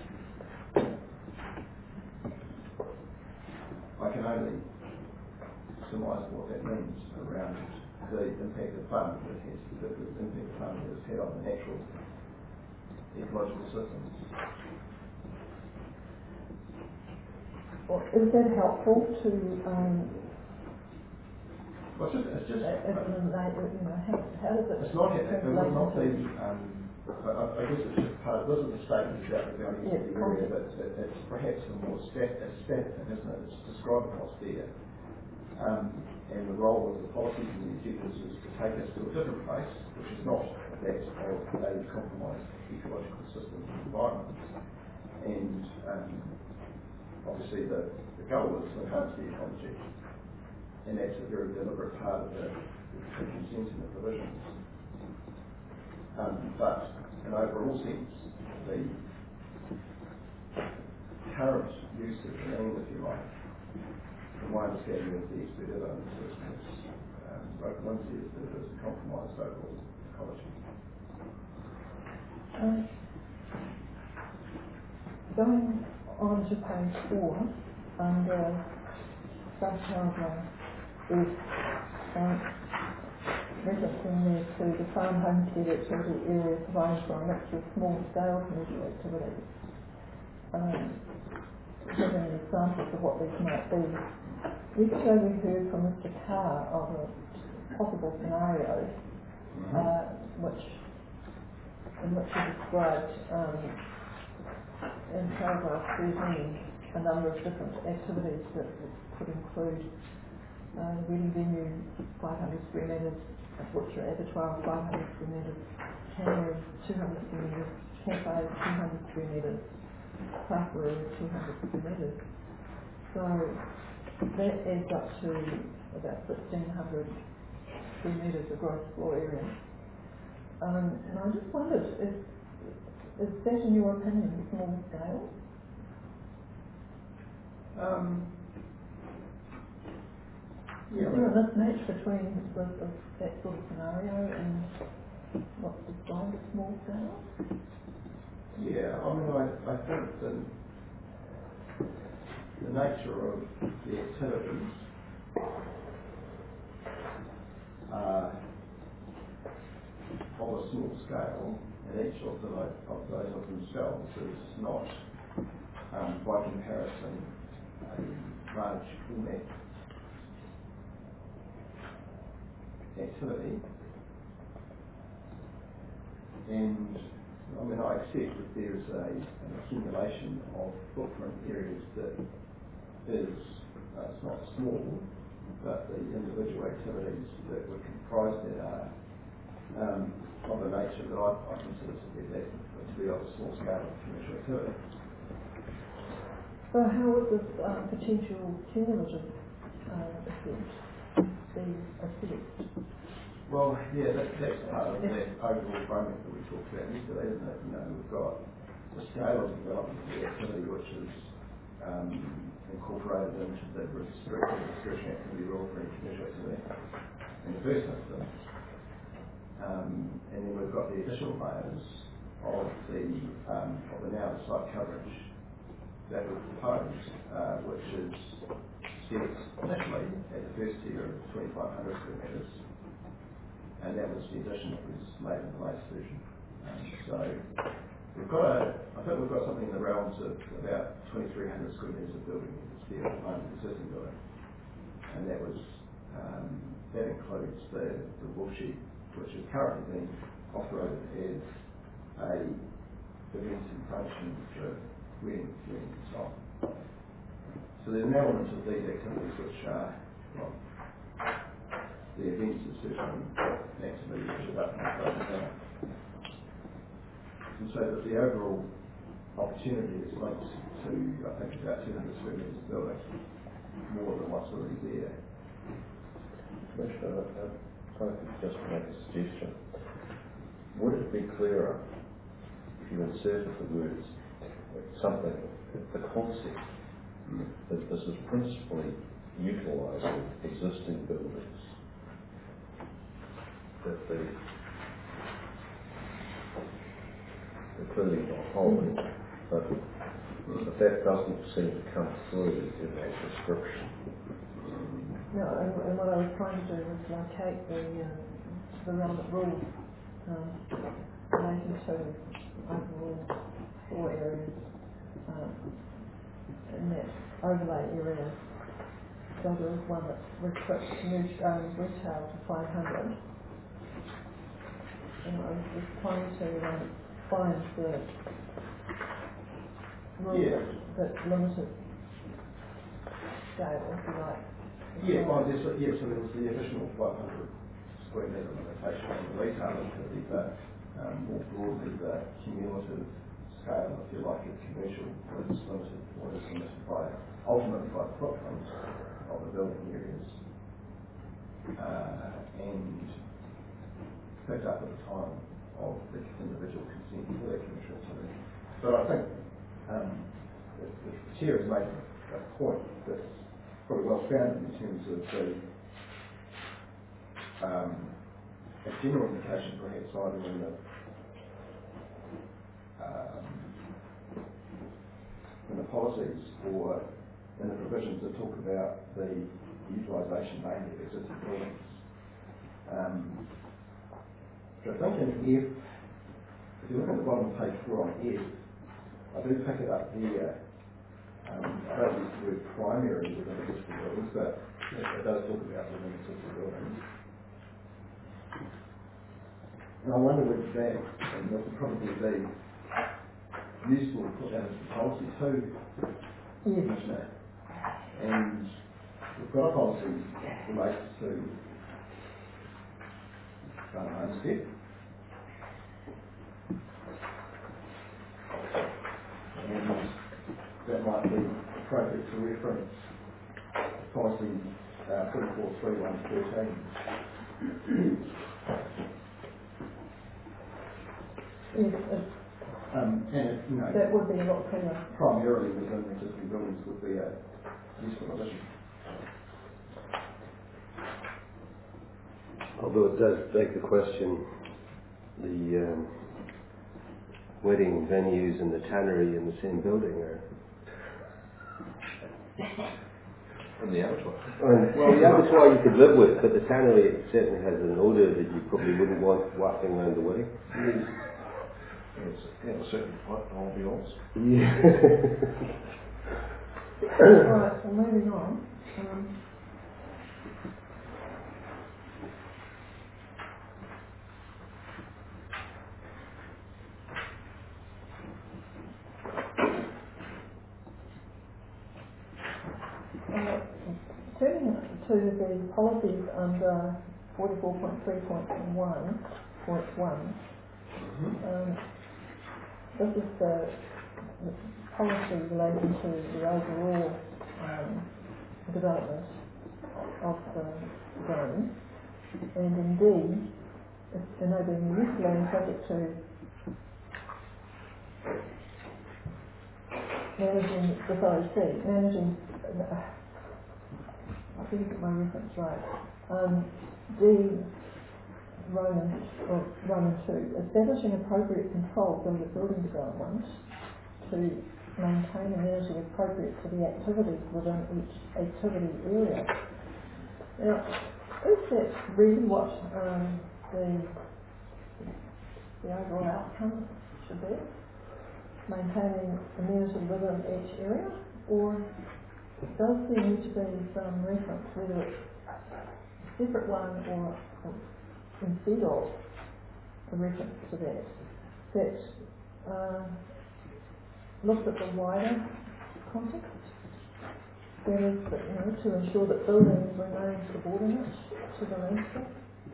I can only surmise what that means around the impact of farming that has, the, the impact farming has had on the natural ecological systems. Well, is that helpful to um, well, it's just, it's just uh, uh, you know, how, how does it it's not, it, it would not be, into um, I, I guess it's just part of, this is a statement about the values yes, of the area, but it, it's perhaps a more stat, a stat thing, isn't it? It's described across there. Um, and the role of the policies and the objectives is to take us to a different place, which is not that of a compromised ecological systems and environment. And um, obviously the, the goal is to enhance the ecology. And that's a very deliberate part of the, the consent and the provisions. Um, but in overall sense, the current use of the land, if you like, from my understanding of the expert evidence is um, Roper Lindsay is that it is a compromised overall ecology. Um, going on to page four, under subparagraph F, um, referencing there to the farm homestead activity area providing for a mixture of small scale commercial activities. Um, giving examples of what these might be. Yesterday we heard from Mister Carr of a possible scenario Mm-hmm. uh, which in which he described um, in paragraph thirteen a number of different activities that could include uh, wedding venue five hundred square metres, a butcher abattoir five hundred square metres, cannery two hundred square metres, cafe two hundred square metres, craft brewery two hundred square metres. So that adds up to about sixteen hundred square metres of gross floor area. Um, and I just wondered, is, is that in your opinion small scale? Um, Is yeah, there a mismatch between the, the, that sort of scenario and what's described as small scale? yeah, I mean, I, I think that the nature of the activities uh, of a small scale, and each of, the, of those of themselves is not, um, by comparison, a large format activity. And I mean, I accept that there is a, an accumulation of footprint areas that is, uh, it's not small, but the individual activities that would comprise that are um, of a nature that I, I consider to be that to be of a small scale of commercial activity. So how would this um, potential cumulative uh, effect be assessed? Well, yeah, that, that's part of that overall framework that we talked about yesterday, isn't it? You know, we've got the scale of development of the activity, which is um, incorporated into the restricted discretionary activity rule for any commercial activity in the first instance. Um, and then we've got the additional layers of the um, of the now the site coverage that we've proposed, uh, which is set initially at the first tier of twenty-five hundred square metres. And that was the addition that was made in the latest version. Um, so we've got a, I think we've got something in the realms of about twenty-three hundred square metres of building that's there at the moment, existing building. And that was, um, that includes the, the woolshed, which is currently being operated as a events and function for weddings, weddings and so on. So there's an element of these activities which are, well, the events are certainly activities which are up and broken down. And so that the overall opportunity is linked to, I think, about two hundred square metres of building, more than what's already there. Commissioner, uh, if I could just make a suggestion. Would it be clearer if you inserted the words, something, the concept, that this is principally utilising existing buildings, that the, including not wholly, but, but that doesn't seem to come through in that description. No, and, and what I was trying to do was locate the, um, the relevant rules um, relating to overall four areas um, in that overlay area. So there was one that restricts um, retail to five hundred. And I was just trying to um, find the rule Yeah. that, that limited scale, if you like. Yeah, well, there's, yeah, so there was the additional five hundred square metre limitation on the retail activity, but um, more broadly the cumulative scale, if you like, of commercial was limited, or is limited by, ultimately by the footprint of the building areas, uh, and picked up at the time of the individual consent for that commercial activity. But I think um, the, the chair has made a point that's probably well founded in terms of the um, a general indication perhaps either in the um, in the policies or in the provisions that talk about the utilisation mainly of existing buildings. Um, so I think in F, if you look at the bottom of page four on F, I do pick it up there. Um, I don't use the word primary within existing buildings, but it, it does talk about within existing buildings. And I wonder whether that, and that would probably be useful to put that into the policy too, Yes. Commissioner. And we've got a policy related to um, homestead. And that might be appropriate to reference policy uh, thirty-four three one thirteen. Yes, it, Um, and it, you know, that would be a lot clearer. primarily within existing buildings would be a useful addition. Although it does beg the question, the um, wedding venues and the tannery in the same building are... And the abattoir. And, well, the abattoir you could live with, but the tannery it certainly has an odour that you probably wouldn't want wafting around the wedding. Yes. It's, yeah, a certain point, ambiance. Yeah. Right, so moving on. Um, uh, turning to the policies under forty-four point three point one point one, um, this is the the policy relating to the overall um, development of the zone, and indeed it's enabling the use of land subject to managing the sorry, C, managing, uh, I think I get my reference right. Um, D, Roman, or Roman two, establishing appropriate controls over building development to maintain amenity appropriate to the activities within each activity area. Now, is that really what um, the the overall outcome should be? Maintaining amenity within each area, or does there need to be some reference, whether it's a separate one or instead of a reference to that, that uh, looks at the wider context, that is, that, you know, to ensure that buildings remain subordinate to the landscape?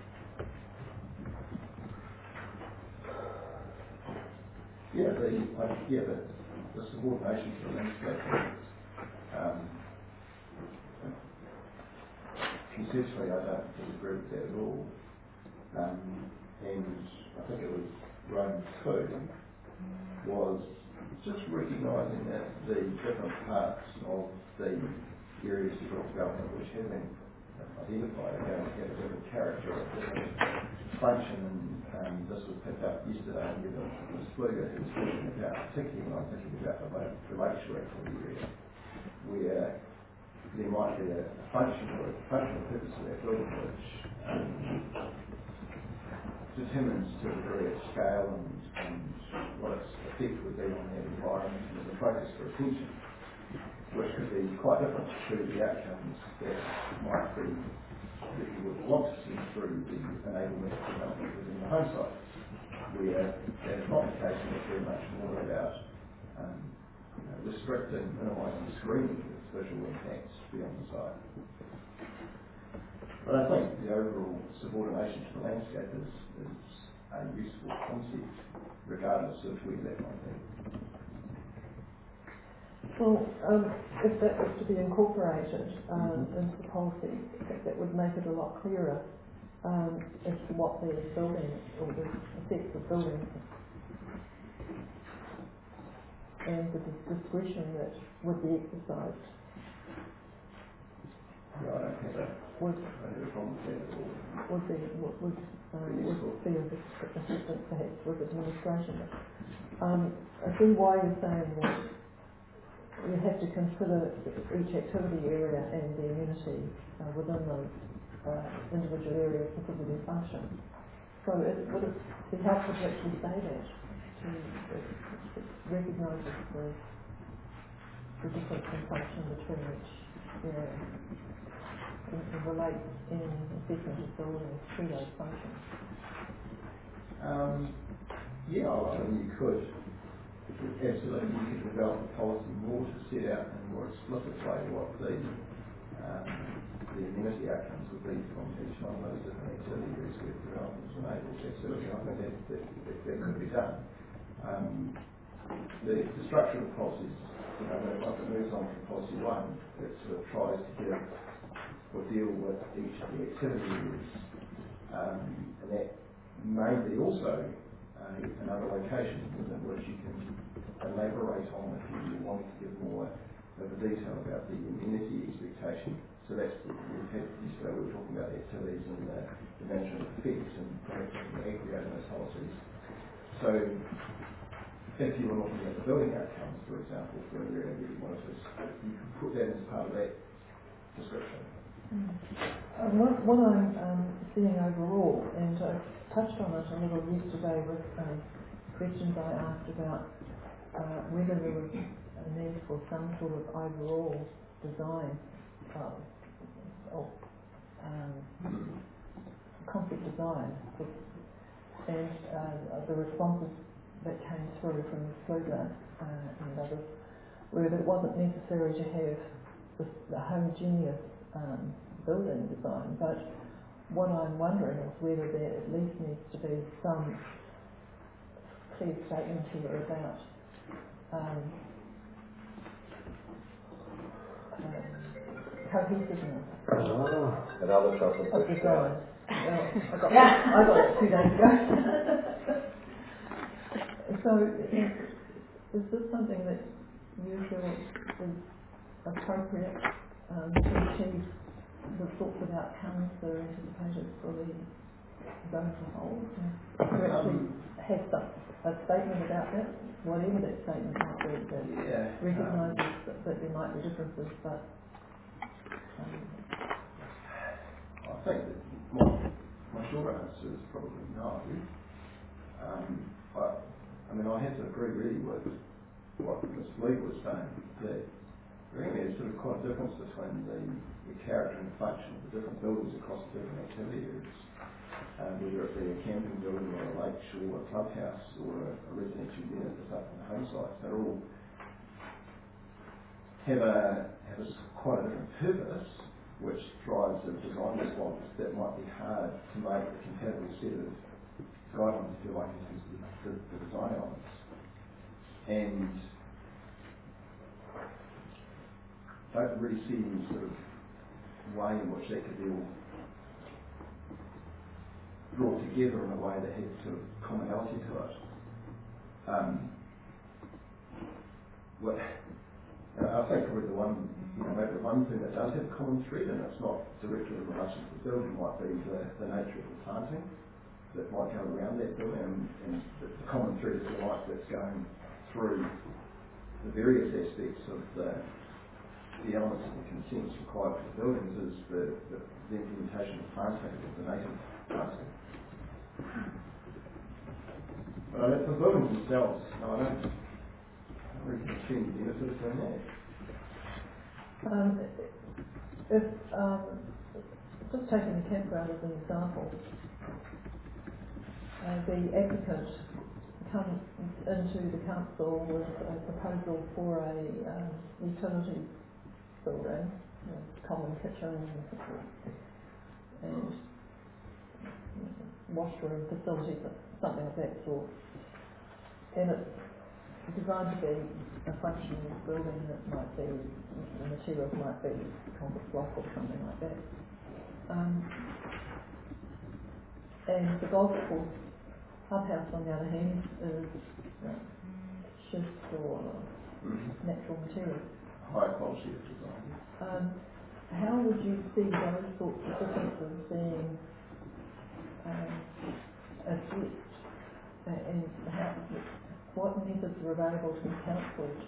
Yeah, the, I, yeah, the, the subordination to the landscape is, um, conceptually I don't disagree with that at all. Um, and I think it was Rome two was just recognising that the different parts of the areas of development which have been identified are going to have a different character, a different function, and um, this was picked up yesterday with Miz Fluger, who was talking about, particularly when I'm thinking about the Lake, the Lake Shirley area, where there might be a, a function or a functional purpose of that building which um, determines to a degree its scale and, and what its effect would be on that environment and as a focus for attention, which could be quite different to the outcomes that might be that you would want to see through the enablement of development within the home site, where that is not the case, and it's very much more about um, you know, restricting, minimising screening of visual impacts beyond the site. But I think the overall subordination to the landscape is, is a useful concept, regardless of where that might be. Well, um, if that was to be incorporated um, Mm-hmm. into the policy, I think that would make it a lot clearer um, as to what the building or the effects of building and the discretion that would be exercised. Yeah, I don't have a, would I don't have a problem with that at all. would be would would, um, would be of assistance perhaps with administration. Um, I see why you're saying that you have to consider each activity area and the amenity uh, within those uh, individual areas because of their function. So it, would it be helpful to actually say that, to, to, to recognise the, the difference in function between each area and, and relate any assessment of buildings to those functions? Um, yeah, I mean, you could. Absolutely, you could develop a policy more to set out in a more explicit way what the um, the amenity outcomes would be from each one of those different activity areas where development is enabled. Absolutely, I think that, that, that, that could be done. Um, the, the structure of the policies, you know, when it, once it moves on from policy one, it sort of tries to give or deal with each of the activity areas, um, and that may be also uh, another location within which you can elaborate on if you wanted to give more of a detail about the amenity expectation. So that's, we've had, yesterday we were talking about the activities and the, the management of effects and perhaps aggregating those policies. So if you were looking at the building outcomes, for example, for an area where you wanted to, you could put that as part of that description. Mm. Um, what, what I'm um, seeing overall, and I touched on it a little yesterday with um, questions I asked about Uh, whether there was a need for some sort of overall design uh, or um, concept design, and uh, the responses that came through from Fluger uh, and others were that it wasn't necessary to have the, the homogeneous um, building design, but what I'm wondering is whether there at least needs to be some clear statement here about um, uh, cohesiveness Ah. And other troubles of which design. Well, I got that, I got that two days ago. So, is, is this something that you feel is appropriate um, to achieve the sorts of outcomes that are anticipated for the zone as a whole? And to actually Um, have some, a statement about that, whatever that statement might be, that yeah. recognises Um, that, that there might be differences, but um, I think that my, my short answer is probably no. Um, but, I mean, I have to agree really with what Miz Lee was saying, that really there's sort of quite a difference between the, the character and function of the different buildings across the different activity areas. Um, whether it be a camping building or a lakeshore, a clubhouse, or a, a residential unit that's up in the home sites, they all have a have a s- quite a different purpose, which drives a design response that might be hard to make a compatible set of guidelines, if you like, in terms of the, the, the design elements. And don't really see any sort of way in which that could be all brought together in a way that had sort of commonality to it. Um, what, I think probably the one, you know, maybe the one thing that does have a common thread, and it's not directly in relation to the building, might be the, the nature of the planting that might go around that building, and, and the, the common thread, if you like, that's going through the various aspects of the, the elements of the consents required for the buildings is the, the, the implementation of planting, of the native planting. But I don't, the buildings themselves, no, I don't, I don't really see any benefit of doing that. um, if um, just taking the campground as an example, uh, the applicant comes into the council with a proposal for a um, utility building, a common kitchen and washroom facilities, something of that sort. And it's designed to be a functional building that might be, the materials might be concrete block or something like that. Um, and the golf course clubhouse, on the other hand, is you know, schist or Mm-hmm. natural materials. High quality of design. Um, how would you see those sorts of differences being um, assessed, and, and how, what methods are available to the council to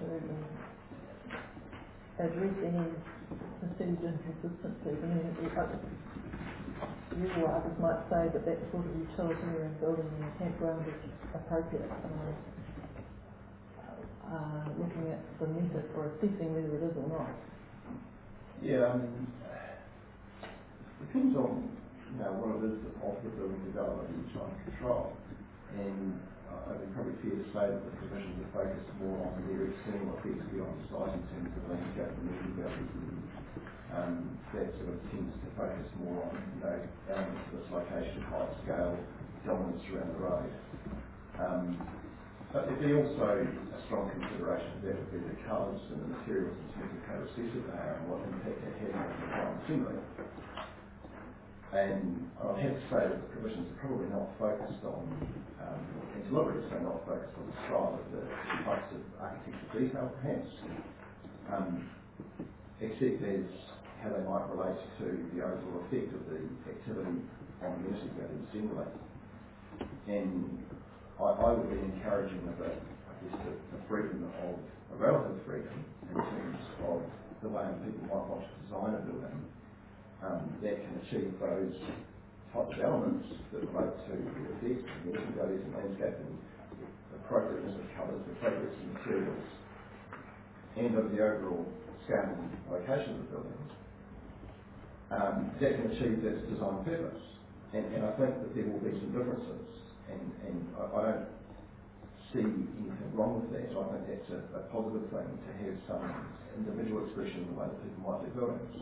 address any perceived inconsistencies? I mean, it, it, you or others might say that that sort of utilitarian building in a campground is appropriate. Um, uh, looking at the method for assessing whether it is or not. Yeah, I mean, depends on, you know, what it is of the building development you're trying to control. And uh, I think probably fair to say that the provisions are focused more on their external effects beyond the site in terms of landscape and amenity value. Um, that sort of tends to focus more on, you know, elements of its location, height, scale, dominance around the road. Um, but there'd be also a strong consideration of that would be the colours and the materials in terms of how recessive they are and what impact that has on the design assembly. And I'd have to say that the provisions are probably not focused on, um, and deliberately so not focused on the style of the types of architectural detail perhaps, um, except as how they might relate to the overall effect of the activity on amenity value generally. And I, I would be encouraging of a, I guess, a, a freedom of, a relative freedom in terms of the way people might want to design a building um, that can achieve those types of elements that relate to the effects, amenity values and landscaping, appropriateness of colours, appropriateness of materials, and of the overall scale and location of the building. Um, that can achieve its design purpose. And, and I think that there will be some differences. And, and I, I don't see anything wrong with that. I think that's a, a positive thing to have some individual expression in the way that people might do buildings.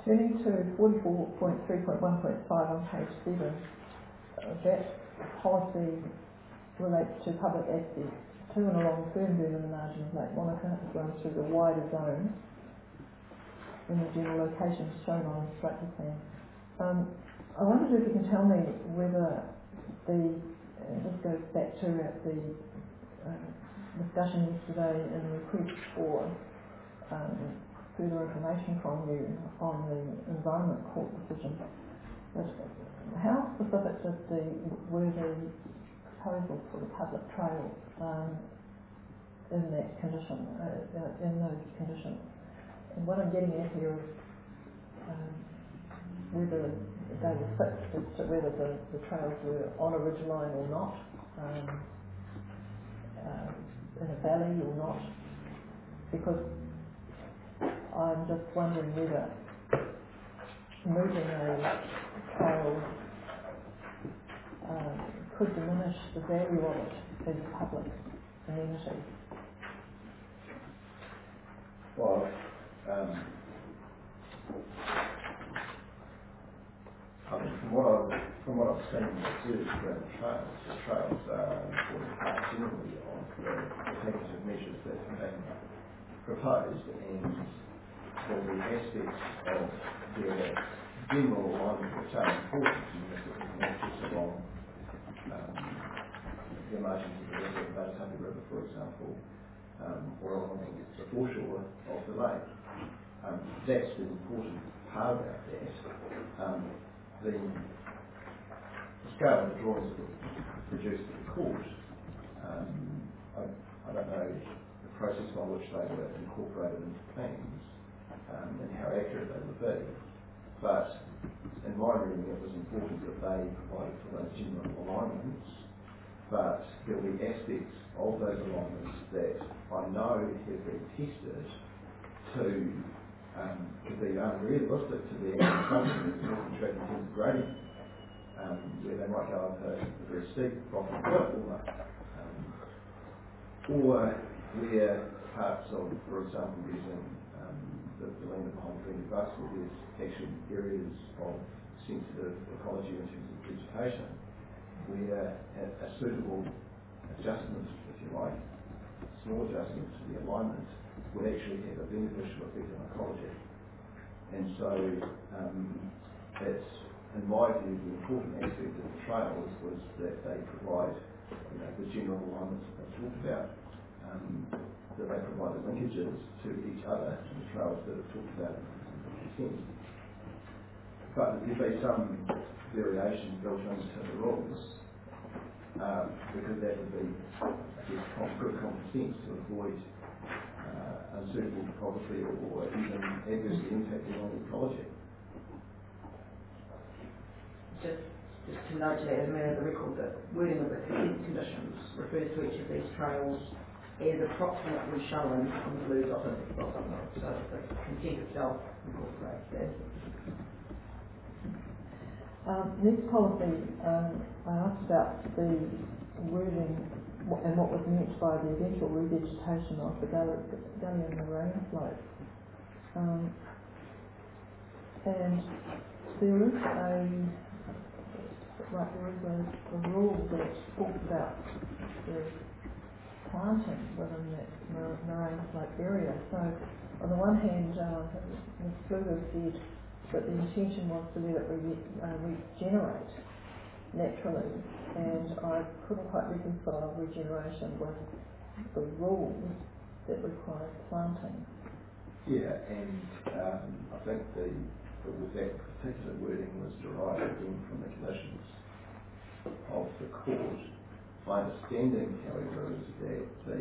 Turning to forty-four point three point one point five on page seven, uh, that policy relates to public access to and along Fernburn and the margin of Lake Monica. It runs through the wider zone in the general locations shown on the structure plan. Um, I wondered if you can tell me whether the, uh, this goes back to uh, the uh, discussion yesterday and the request for um, further information from you on the Environment Court decision. But how specific is the, were the proposals for the public trails um, in that condition, uh, uh, in those conditions? And what I'm getting at here is um, whether they were fixed as to whether the, the trails were on a ridgeline or not, um, uh, in a valley or not, because I'm just wondering whether moving a trail uh, could diminish the value of it as a public amenity. Well, um, I mean, from what I've, from what I've seen and observed around the trails, the trails are important part generally of the, the package of measures that have been proposed, and there'll be aspects of their general alignment which are important, and this is not just along um, the margins of the river, the Batatapi River, for example, um, or along the foreshore of the lake. Um, that's the important part about that. Um, the, the scale of the drawings that were produced at the court, um, I, I don't know the process by which they were incorporated into plans um, and how accurate they would be, but in my reading it was important that they provided for those general alignments, but there will be aspects of those alignments that I know have been tested to Um, to be unrealistic to the assumption of concentrating in terms of gradient, um, where they might go up a, a very steep rock and cliff, or, um, or where parts of, for example, using um, the, the land behind Glendy Bus, where there's actually areas of sensitive ecology in terms of vegetation, where a, a suitable adjustment, if you like, small adjustment to the alignment would actually have a beneficial effect on ecology. And so um, it's, in my view, the important aspect of the trails was that they provide, you know, the general alignments that I've talked about, um, that they provide the linkages to each other, to the trails that I've talked about in consent. But there'd be some variation built into the rules, um, because that would be, I guess, good common sense to avoid Uh, unsuitable topography or, or even adversely impacting on ecology. Just, just to note that as a matter of the record, that wording of the consent conditions refers to each of these trails as approximately shown on the blue dotted bottom. So the consent itself incorporates that. Um, next policy, um, I asked about the wording and what was meant by the eventual revegetation of the gully and moraine slope. Um, and there is a, like there is a, a rule that talks about the planting within that moraine slope area. So on the one hand, uh, Miz Fluger said that the intention was to let it re- uh, regenerate naturally, and I couldn't quite reconcile regeneration with the rules that require planting. Yeah, and um, I think the, the that particular wording was derived again from the conditions of the court. My understanding, however, is that the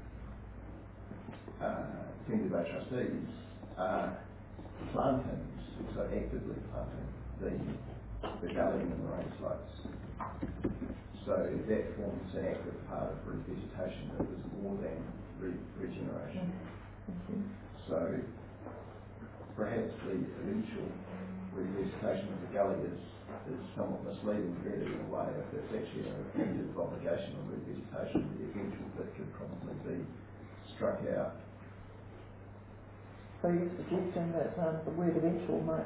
uh, Assembly Bay trustees are planting, so actively planting the the gully and the moraine slopes. So that forms an active part of revegetation that is more than re- regeneration. Mm-hmm. So perhaps the eventual revegetation of the gully is, is somewhat misleading really in a way. If it's actually an active obligation on revegetation, the eventual bit could probably be struck out. So you're suggesting that um, the word eventual might,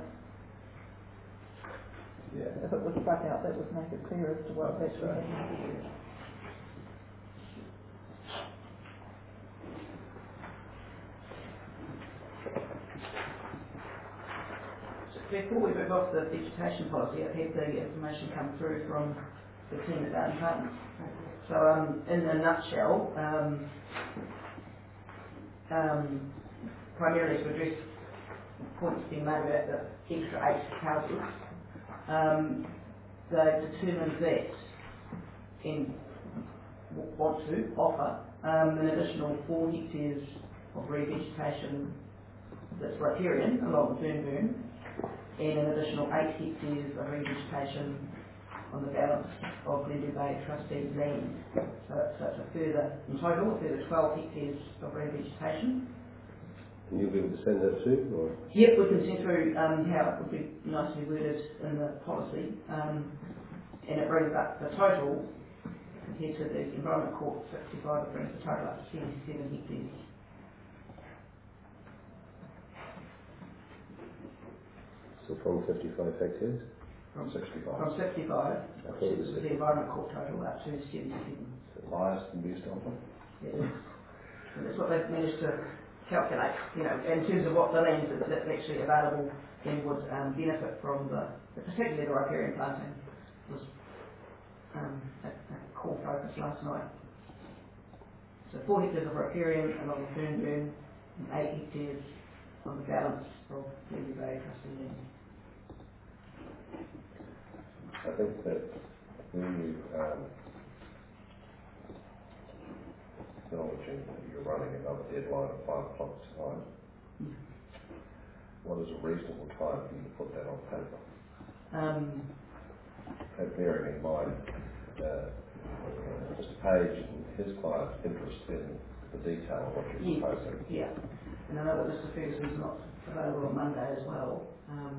Yeah. if it was struck out, that would make it clear as to what's That's actually right. happening. Before we move off the vegetation policy, I've had the information come through from the team at Garden Partners. So um, in a nutshell, um, um, primarily to address points being made about the extra eight houses, um, they determined that and w- want to offer um, an additional four hectares of revegetation that's riparian along the Fernburn, and an additional eight hectares of revegetation on the balance of Glenview Bay Trustees land. So it's, so it's a further, in total, a further twelve hectares of revegetation. And you'll be able to send that too, or? Yep, we can send through um, how it would be nicely worded in the policy, um, and it brings up the total, compared to the Environment Court sixty-five, it brings the total up to seventy-seven hectares. So from fifty-five hectares? From sixty-five. From sixty-five, I thought which it was is the sixty. Environment Court total, up to seventy-seven. Highest and best offer. It is. And that's what they've managed to calculate, you know, in terms of what the land that's, that's actually available then would um, benefit from the, particularly the riparian planting was um, a, a core focus last night. So four hectares of riparian along the Fernburn and eight hectares on the balance of Glenview Bay Trustee land. I think that when you um, acknowledging that you're running another deadline at five o'clock tonight, Mm. what is a reasonable time for you to put that on paper? Um, And bearing in mind uh, Mister Page and his client's interest in the detail of what you're yes, proposing. yeah. And I know that Mister Ferguson's not available on Monday as well. Um,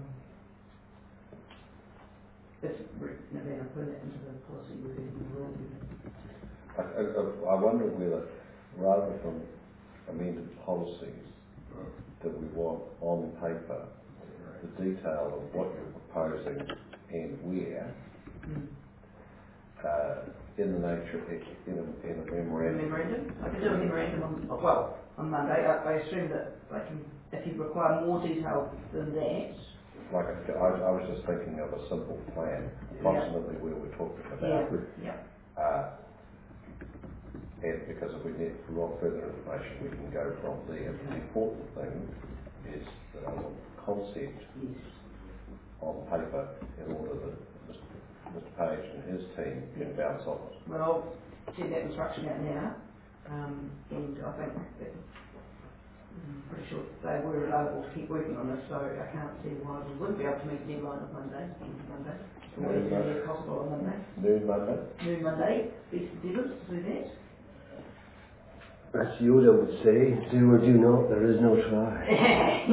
It's, and then I put it into the policy wording in the rule. I, I, I wonder whether, rather than amended policies, that we want on paper the detail of what you're proposing and where, Mm. uh, in the nature, in a, in a memorandum. Memorandum? I can do a memorandum on, oh, well, on Monday. I, I assume that I can, if you require more detail than that. Like, I, I was just thinking of a simple plan, approximately where we're talking about. Yeah, yeah. Uh, and because if we need, if we want further information, we can go from there. But the important thing is that I want concept Yes. on paper in order that Mister Mister Page and his team can bounce off it. Well, I'll send that instruction out now, um, and I think that I'm pretty sure they were available to keep working on this, so I can't see why we wouldn't be able to meet the deadline on Monday, on Monday, or as early as possible on Monday. Noon Monday? Noon Monday, best endeavours to do that. As Yoda would say, do or do not, there is no try.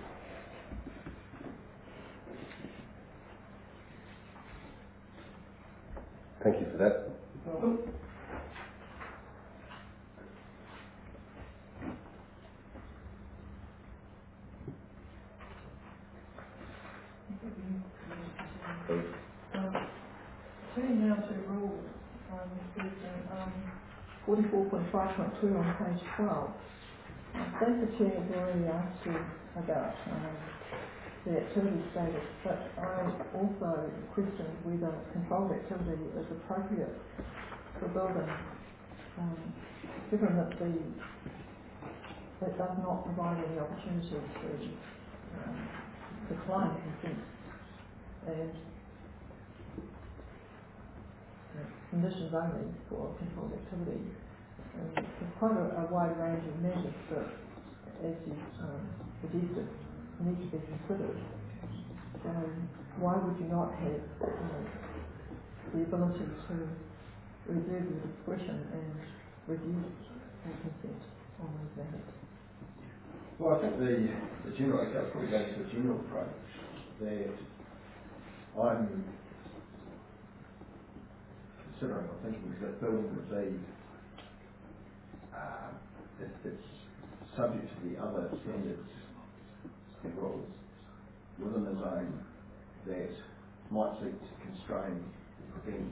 Thank you for that. Welcome. Um, turning now to rule um, um, forty-four point five point two on page twelve. Um, David Chair has already asked you about um, the activity status, but I also questioned whether controlled activity is appropriate for building, um, given that the it does not provide any opportunity to um, decline consent and uh, conditions only for controlled activity. And there's quite a, a wide range of measures that, as you um, suggested, need to be considered. Um, why would you not have uh, the ability to reserve your discretion and review and consent on those matters? Well, I think the, the general, I was probably going to a general approach that I'm considering or thinking is that building would be, uh, it, it's subject to the other standards and rules within the zone that might seek to constrain or prevent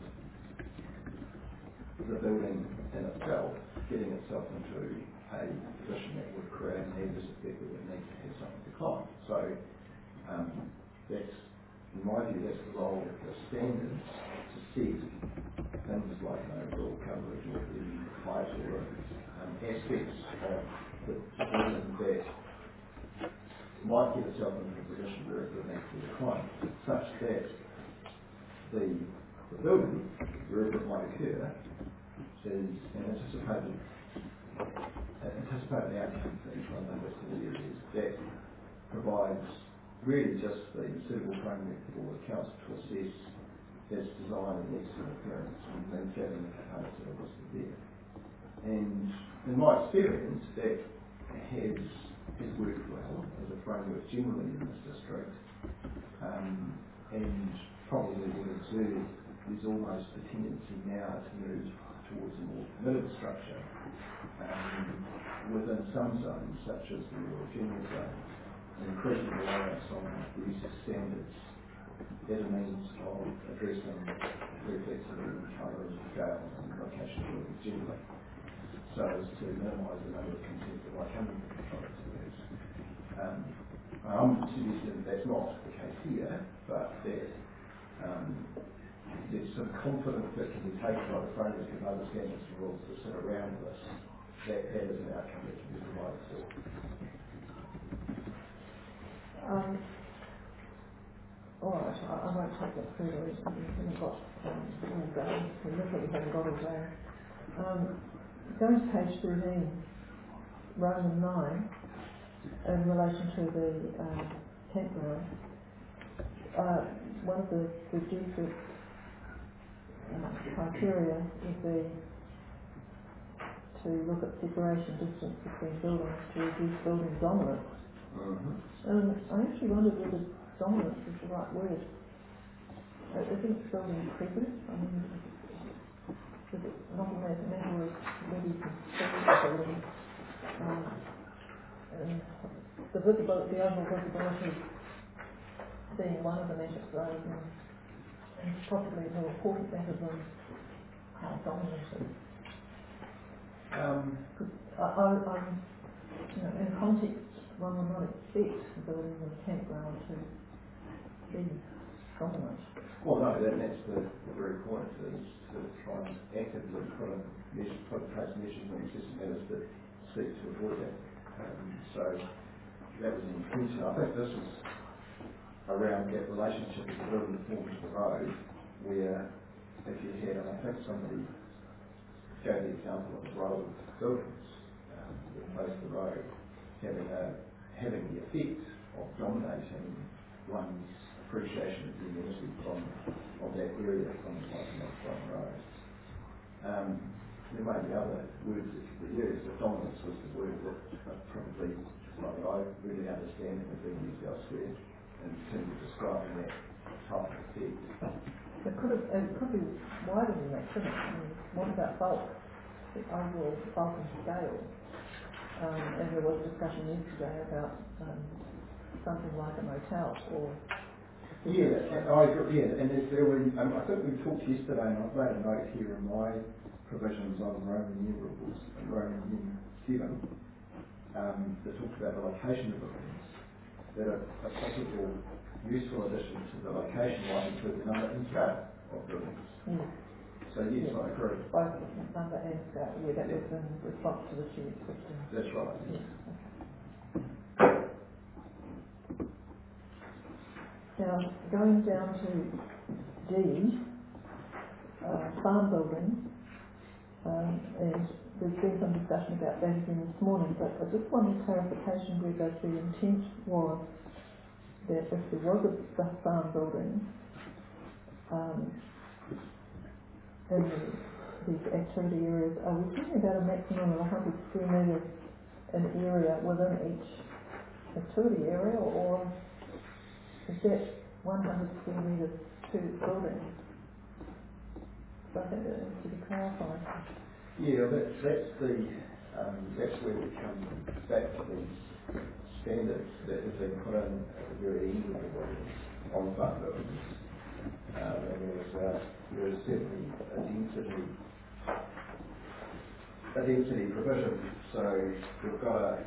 the building in itself getting itself into a position that would create an adverse effect that would need to have something decline. So um, that's, in my view, that's the role of the standards to set things like an overall coverage or the height or um, aspects of the building that might get itself into a position where it would need to decline, such that the, the building, wherever it might occur, is an anticipated, an anticipated outcome for each one of those areas that provides really just the suitable framework for the council to assess its design and external appearance and then gathering the components that are listed there. And in my experience, that has, has worked well as a framework generally in this district, um, and probably would observe there's almost a tendency now to move towards a more permitted structure um, within some zones, such as the rural general zone, and increasing reliance on the use of standards as a means of addressing reflexivity and colour and scale and location of buildings generally, so as to minimise the number of contested like hundred controllers to use. Um, I'm suggesting that that's not the case here, but that um, there's some confidence that can be taken by the framework of other standards and rules that sit around this, that that is an outcome that can be provided for. Um, all right, I, I won't take that further. We haven't got um, all day. We literally haven't got all day. Um, going to page thirteen, Roman nine, in relation to the uh, campground, uh, one of the, the G S I P uh, criteria would be to look at separation distance between buildings to reduce building dominance. Mm-hmm. Um, I actually wondered whether dominance is the right word. I, I think it's building presence. I mean, is it not a matter of whether you can see the building, um, and the visibility, the overall visibility being one of the measures rather than, and possibly more important matter than how dominant it is. Um, I, I, I'm, you know, in context, one would not expect the building of a campground to be dominant. well, no, that, that's the, the very point, is to try and actively put in measures, put in place measures and existing matters that seek to avoid that. Um, so that was the intention. I think this was around that relationship of the building form to the road, where if you had, and I think somebody gave the example of the row of buildings um, that face the road, having a having the effect of dominating one's appreciation of the amenity from of that area from the from the road. Um, there may be other words that could be used, but dominance was the word that probably like I really understand it being used elsewhere in terms of describing that type of effect. It could have, it could be wider than that, couldn't it? I mean, what about bulk? The overall bulk and scale. Um, and there was discussion yesterday about um, something like a motel or. Yeah, I agree. Yeah, and there's, there were, um, I think we talked yesterday, and I've made a note here in my provisions on Roman numerables and Roman numeral seven um, that talks about the location of buildings. That a, a possible useful addition to the location might include the number and scale of buildings. Yes. So yes, yes. I agree. Both number and scale. Yeah, that was in response to the chair's question. That's right. Yes. Now, going down to D, uh, farm buildings, um, and there's been some discussion about that again this morning, but I just wanted clarification whether the intent was that if there was a, a farm building um, in the, these activity areas, are we talking about a maximum of one hundred square metres in area within each activity area, or is that one hundred square metres per building? So I think that needs to be clarified. Yeah, that's, that's the, um, that's where we come back to these standards that have been put in at the very end of the buildings, on front buildings. Um, and there's, uh, there is certainly a density, a density provision. So we've got a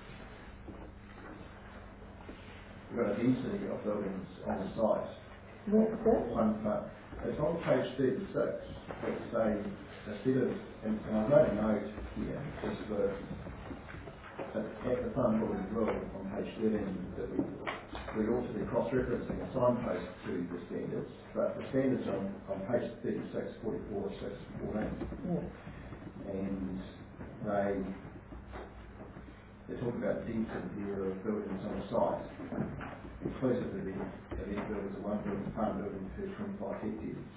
we've got a density of buildings on the site. Where's that? One front. It's on page thirty-six. It's a, a set of, and, and I've made a note here, just for at, at the front building rule on page thirteen, that we we ought to be cross-referencing a signpost to the standards, but the standards on, on page thirty-six, forty-four, six, fourteen. Yeah. And they they talk about density here of buildings on the site, inclusive of any, of any buildings of one building, farm building per twenty-five hectares.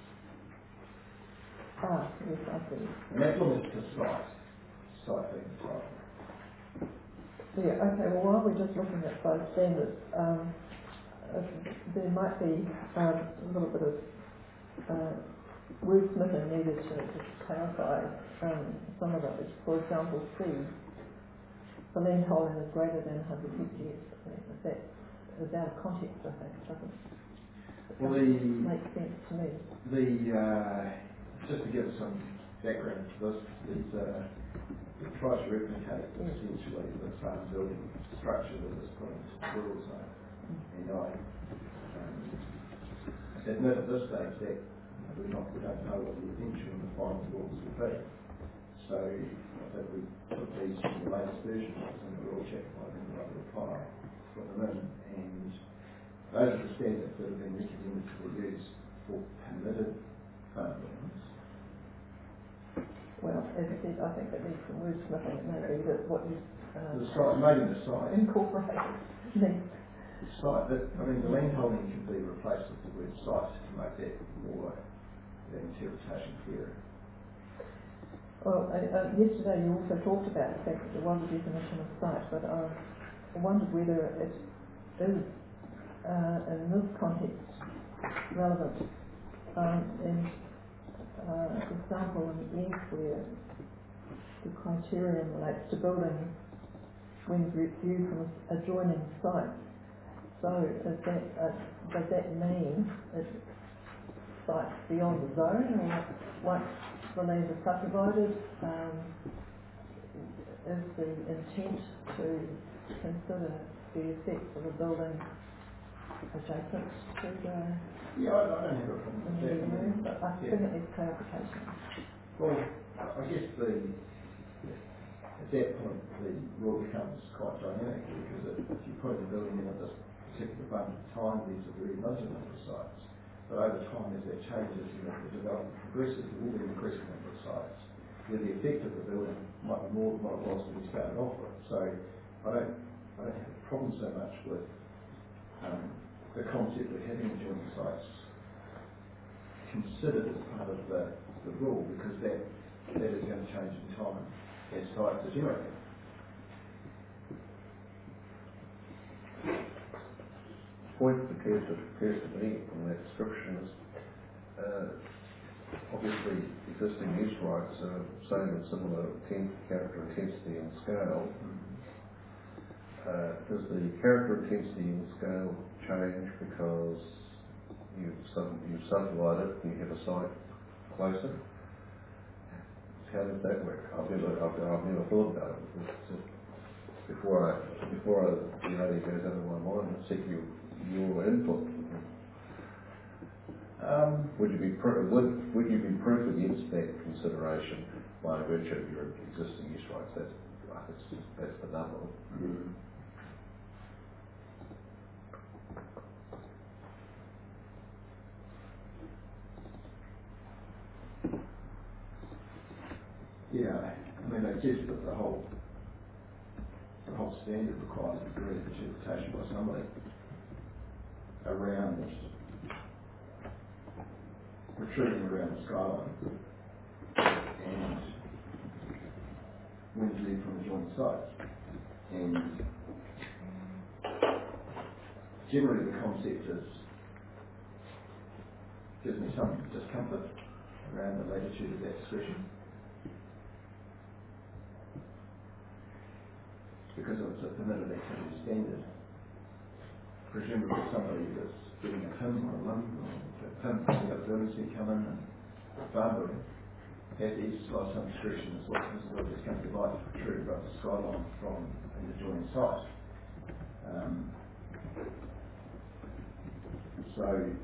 Ah, yes, I see. And that limits to site, site being the title. Yeah, okay, well, while we're just looking at those standards, um, uh, there might be um, a little bit of uh, wordsmithing needed to, to clarify um, some of those. For example, C, the land holding is greater than one hundred hectares. That is out of context, I think, doesn't Well, doesn't the- make sense to me. The, uh, just to give some background to this, is uh, it tries to replicate essentially the farm building structure that was put into the rural zone. And I um, admit at this stage that we're not, we don't know what the eventual and the final rules will be. So I think we took these from the latest version and the rural check I think we'll apply, put them in, and those are the standards that have been recommended to be used for permitted farm buildings. Well, as I said, I think that needs some wordsmithing. It may be that what you um, The site, maybe the site, incorporated needs. the site, that, I mean, the land holding can be replaced with the word site to make that more, that interpretation clearer. Well, uh, uh, yesterday you also talked about the fact that there was a definition of site, but uh, I wondered whether it is, uh, in this context, relevant. Um, and uh, for example, in F, where the criterion relates to building when viewed from adjoining sites. So, is that, uh, does that mean it's sites beyond the zone, or once the land is subdivided, um, is the intent to consider the effects of a building adjacent to the Yeah, I, I don't have a problem with that. I area, mean, but I yeah. think it needs clarification. Well, I guess the, at that point, the rule becomes quite dynamic, because if, if you put a building in at this particular bunch of time, there's a very limited number of sites. But over time, as that changes and as the development progresses, there will be an increasing number of sites, where the effect of the building might be more than what it was when we started off with. So I don't, I don't have a problem so much with um, the concept of having adjoining sites considered as part of the, the rule, because that, that is going to change in time as sites are generated. Point appears to, appears to me from that description is uh, obviously existing use rights are same and similar intent, character, intensity and scale. Uh, does the character, intensity and scale change because you've, sub, you've subdivided and you have a site closer? How does that work? I've never, I've, I've never thought about it. It's, uh, before I, before I, the idea goes out of my mind, I seek your, your input. Um, Would you be pro- would would you be proof against that consideration by virtue of your existing use rights? That's that's just, that's the number. mm, yeah, I mean, I guess that the whole the whole standard requires a degree of interpretation by somebody around protruding around the skyline and when viewed from adjoining sites. And generally the concept is, gives me some discomfort around the latitude of that discretion, because it's a permitted activity standard. presumably somebody that's getting a P I M or a L I M or a P I M from the other buildings who come in and farm building has to exercise some discretion as well as whether it's going to divide the protrude above the skyline from an adjoining site. Um, so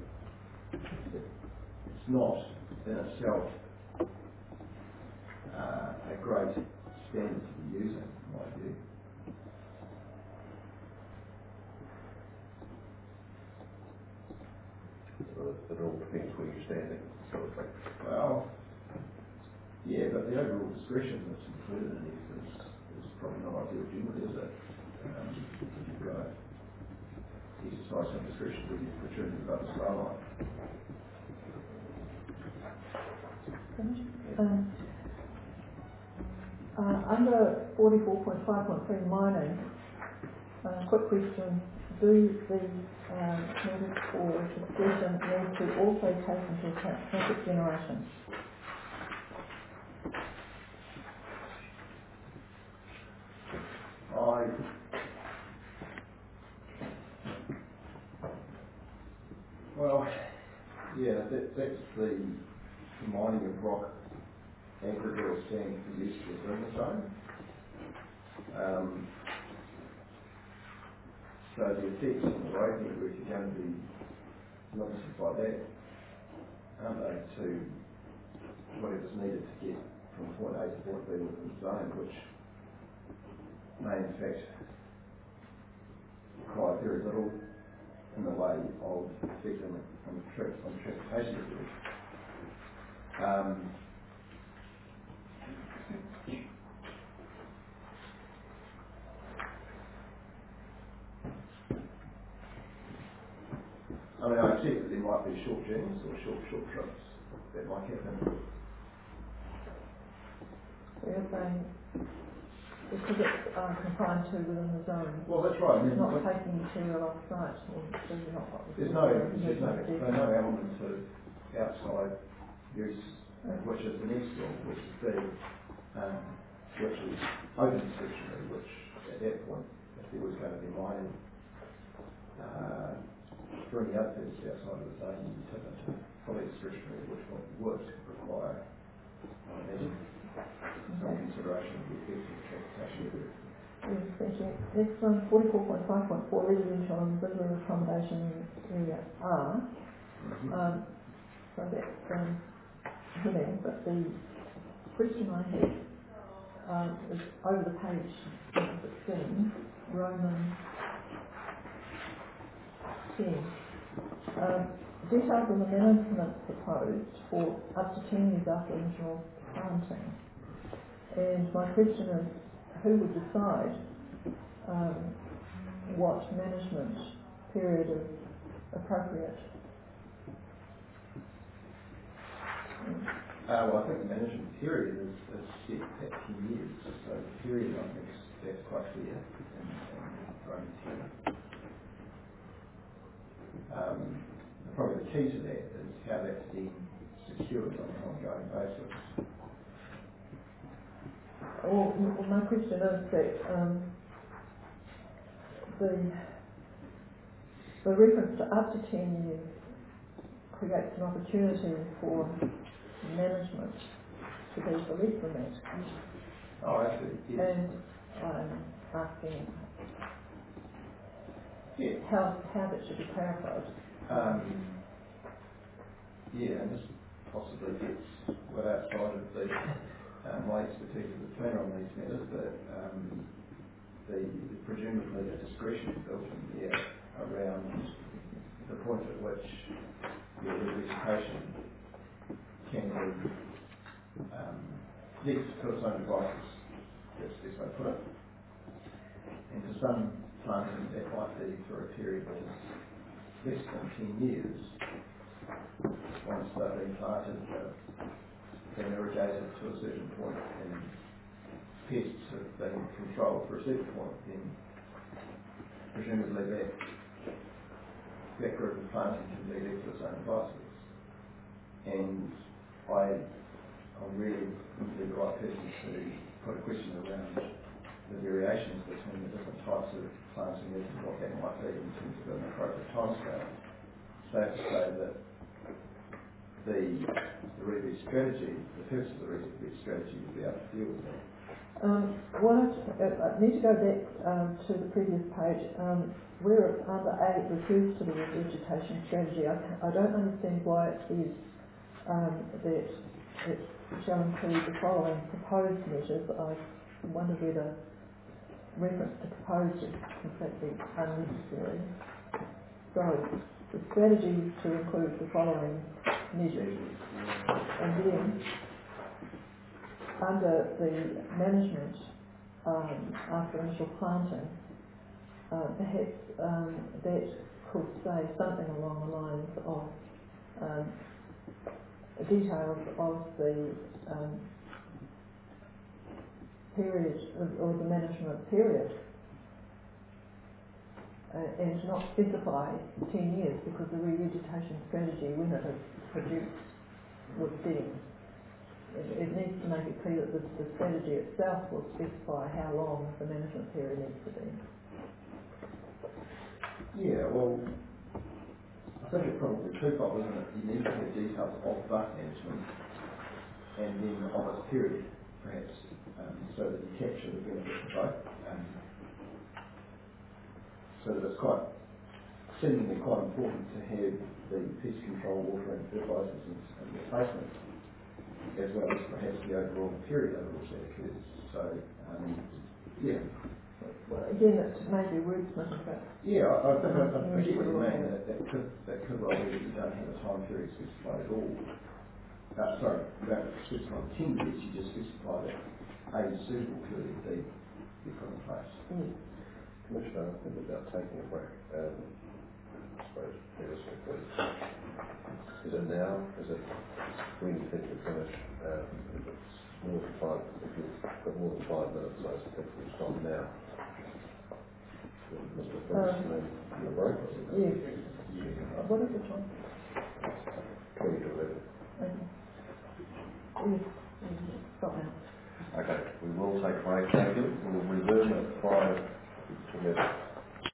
it's not in itself uh, a great standard to be using, in my view. So it all depends where you're standing, sort of thing. Well, yeah, but the overall discretion that's included in it is, is probably not ideal generally, is it? Um, you've got to exercise some discretion with your protruding above the skyline. Um, uh, under forty-four point five point three mining, uh, quick question, do the um, methods for succession need to also take into account traffic generation? I well, yeah, that, that's the mining of rock, aggregate or sand produced within the zone. Um, so the effects on the road network are going to be limited by that, aren't they, to whatever's needed to get from point A to point B within the zone, which may in fact require very little in the way of effect on the, on the, tra on the transportation network. Um, I mean, I accept that there might be short journeys or short, short trips that might happen. So you're saying because it's uh, confined to within the zone, Well, that's right. I it's mean, not taking material off site, or so you're not there's no, there's no, there's no element of outside use, uh, which is the next rule, which is B, um, which is open discretionary, which at that point, if there was going to be mining uh, for any other purpose outside of the zone, you tip into fully discretionary, which would require, I imagine, some consideration of the effects of the transportation network. Yes, thank you. Next one, forty-four point five point four, residential and visitor accommodation in area R. Mm-hmm. Um, so that's um, heading, but the question I had um, is over the page, sixteen, Roman ten. Um, details of the management proposed for up to ten years after initial planting. And my question is, who would decide um, what management period is appropriate? Uh, well, I think the management period is, is set at ten years, so the period, I think, is, that's quite clear in, in Roman ten. Um, probably the key to that is how that's then secured on an ongoing basis. Well, well my question is that um, the the reference to up to ten years creates an opportunity for management to be for less than that. Oh, actually, yes. And I'm asking Yeah. how how that should be clarified. Um, yeah, and this possibly gets well outside of the, uh, my expertise as a planner on these matters, but um, the, the presumably the discretion built in there around the point at which your revegetation can be um, left to its own devices. That's the best way to put it. And for some planting, that might be for a period that is less than ten years. Once they've been planted, uh, been irrigated to a certain point, and pests have been controlled for a certain point, then presumably that that group of planting can be left to its own devices. And I, I'm really the right person to put a question around the variations between the different types of planting is and what that might be in terms of an appropriate timescale. Safe to say that the, the refuge strategy, the purpose of the refuge strategy will be able to deal with that. Um, what I, I need to go back um, to the previous page. Um, where under A it refers to the revegetation strategy, I, I don't understand why it says um, that it shall include the following proposed measures. I wonder whether reference to proposed is completely unnecessary. So the strategy is to include the following measures, and then under the management um, after initial planting, uh, perhaps um, that could say something along the lines of um, details of the um, period or the management period, uh, and not specify ten years, because the revegetation strategy, when it is produced, was dead. It, it needs to make it clear that the, the strategy itself will specify how long the management period needs to be. Yeah, well, I think it's probably twofold, isn't it? You need to have details of that management and then of its period, perhaps, um, so that you capture the benefits of both. Um, so that it's quite, seemingly quite important to have the pest control, watering, fertilisers and, and replacement, as well as perhaps the overall period over which that occurs. So, um, yeah. Well, again, it may be wordsmithing, but Yeah, I, I think I, I get what you mean. That, that could that could well be that you don't have a time period specified at all. Uh, sorry, you don't specify ten years. You just specify that a suitable period be be put in place. mm. Commissioner, I think without taking a break, um, I suppose realistically, is it now? Is it when you think you're finished? Um, if it's more than five, if you've got more than five minutes, I think we'll stop now. Mister First, Um, and then the break. Yes. Uh, what is the time? Twenty to eleven. Okay. Yes. Yes. Stop now. Okay, we will take a break, thank you. We'll resume at five to eleven.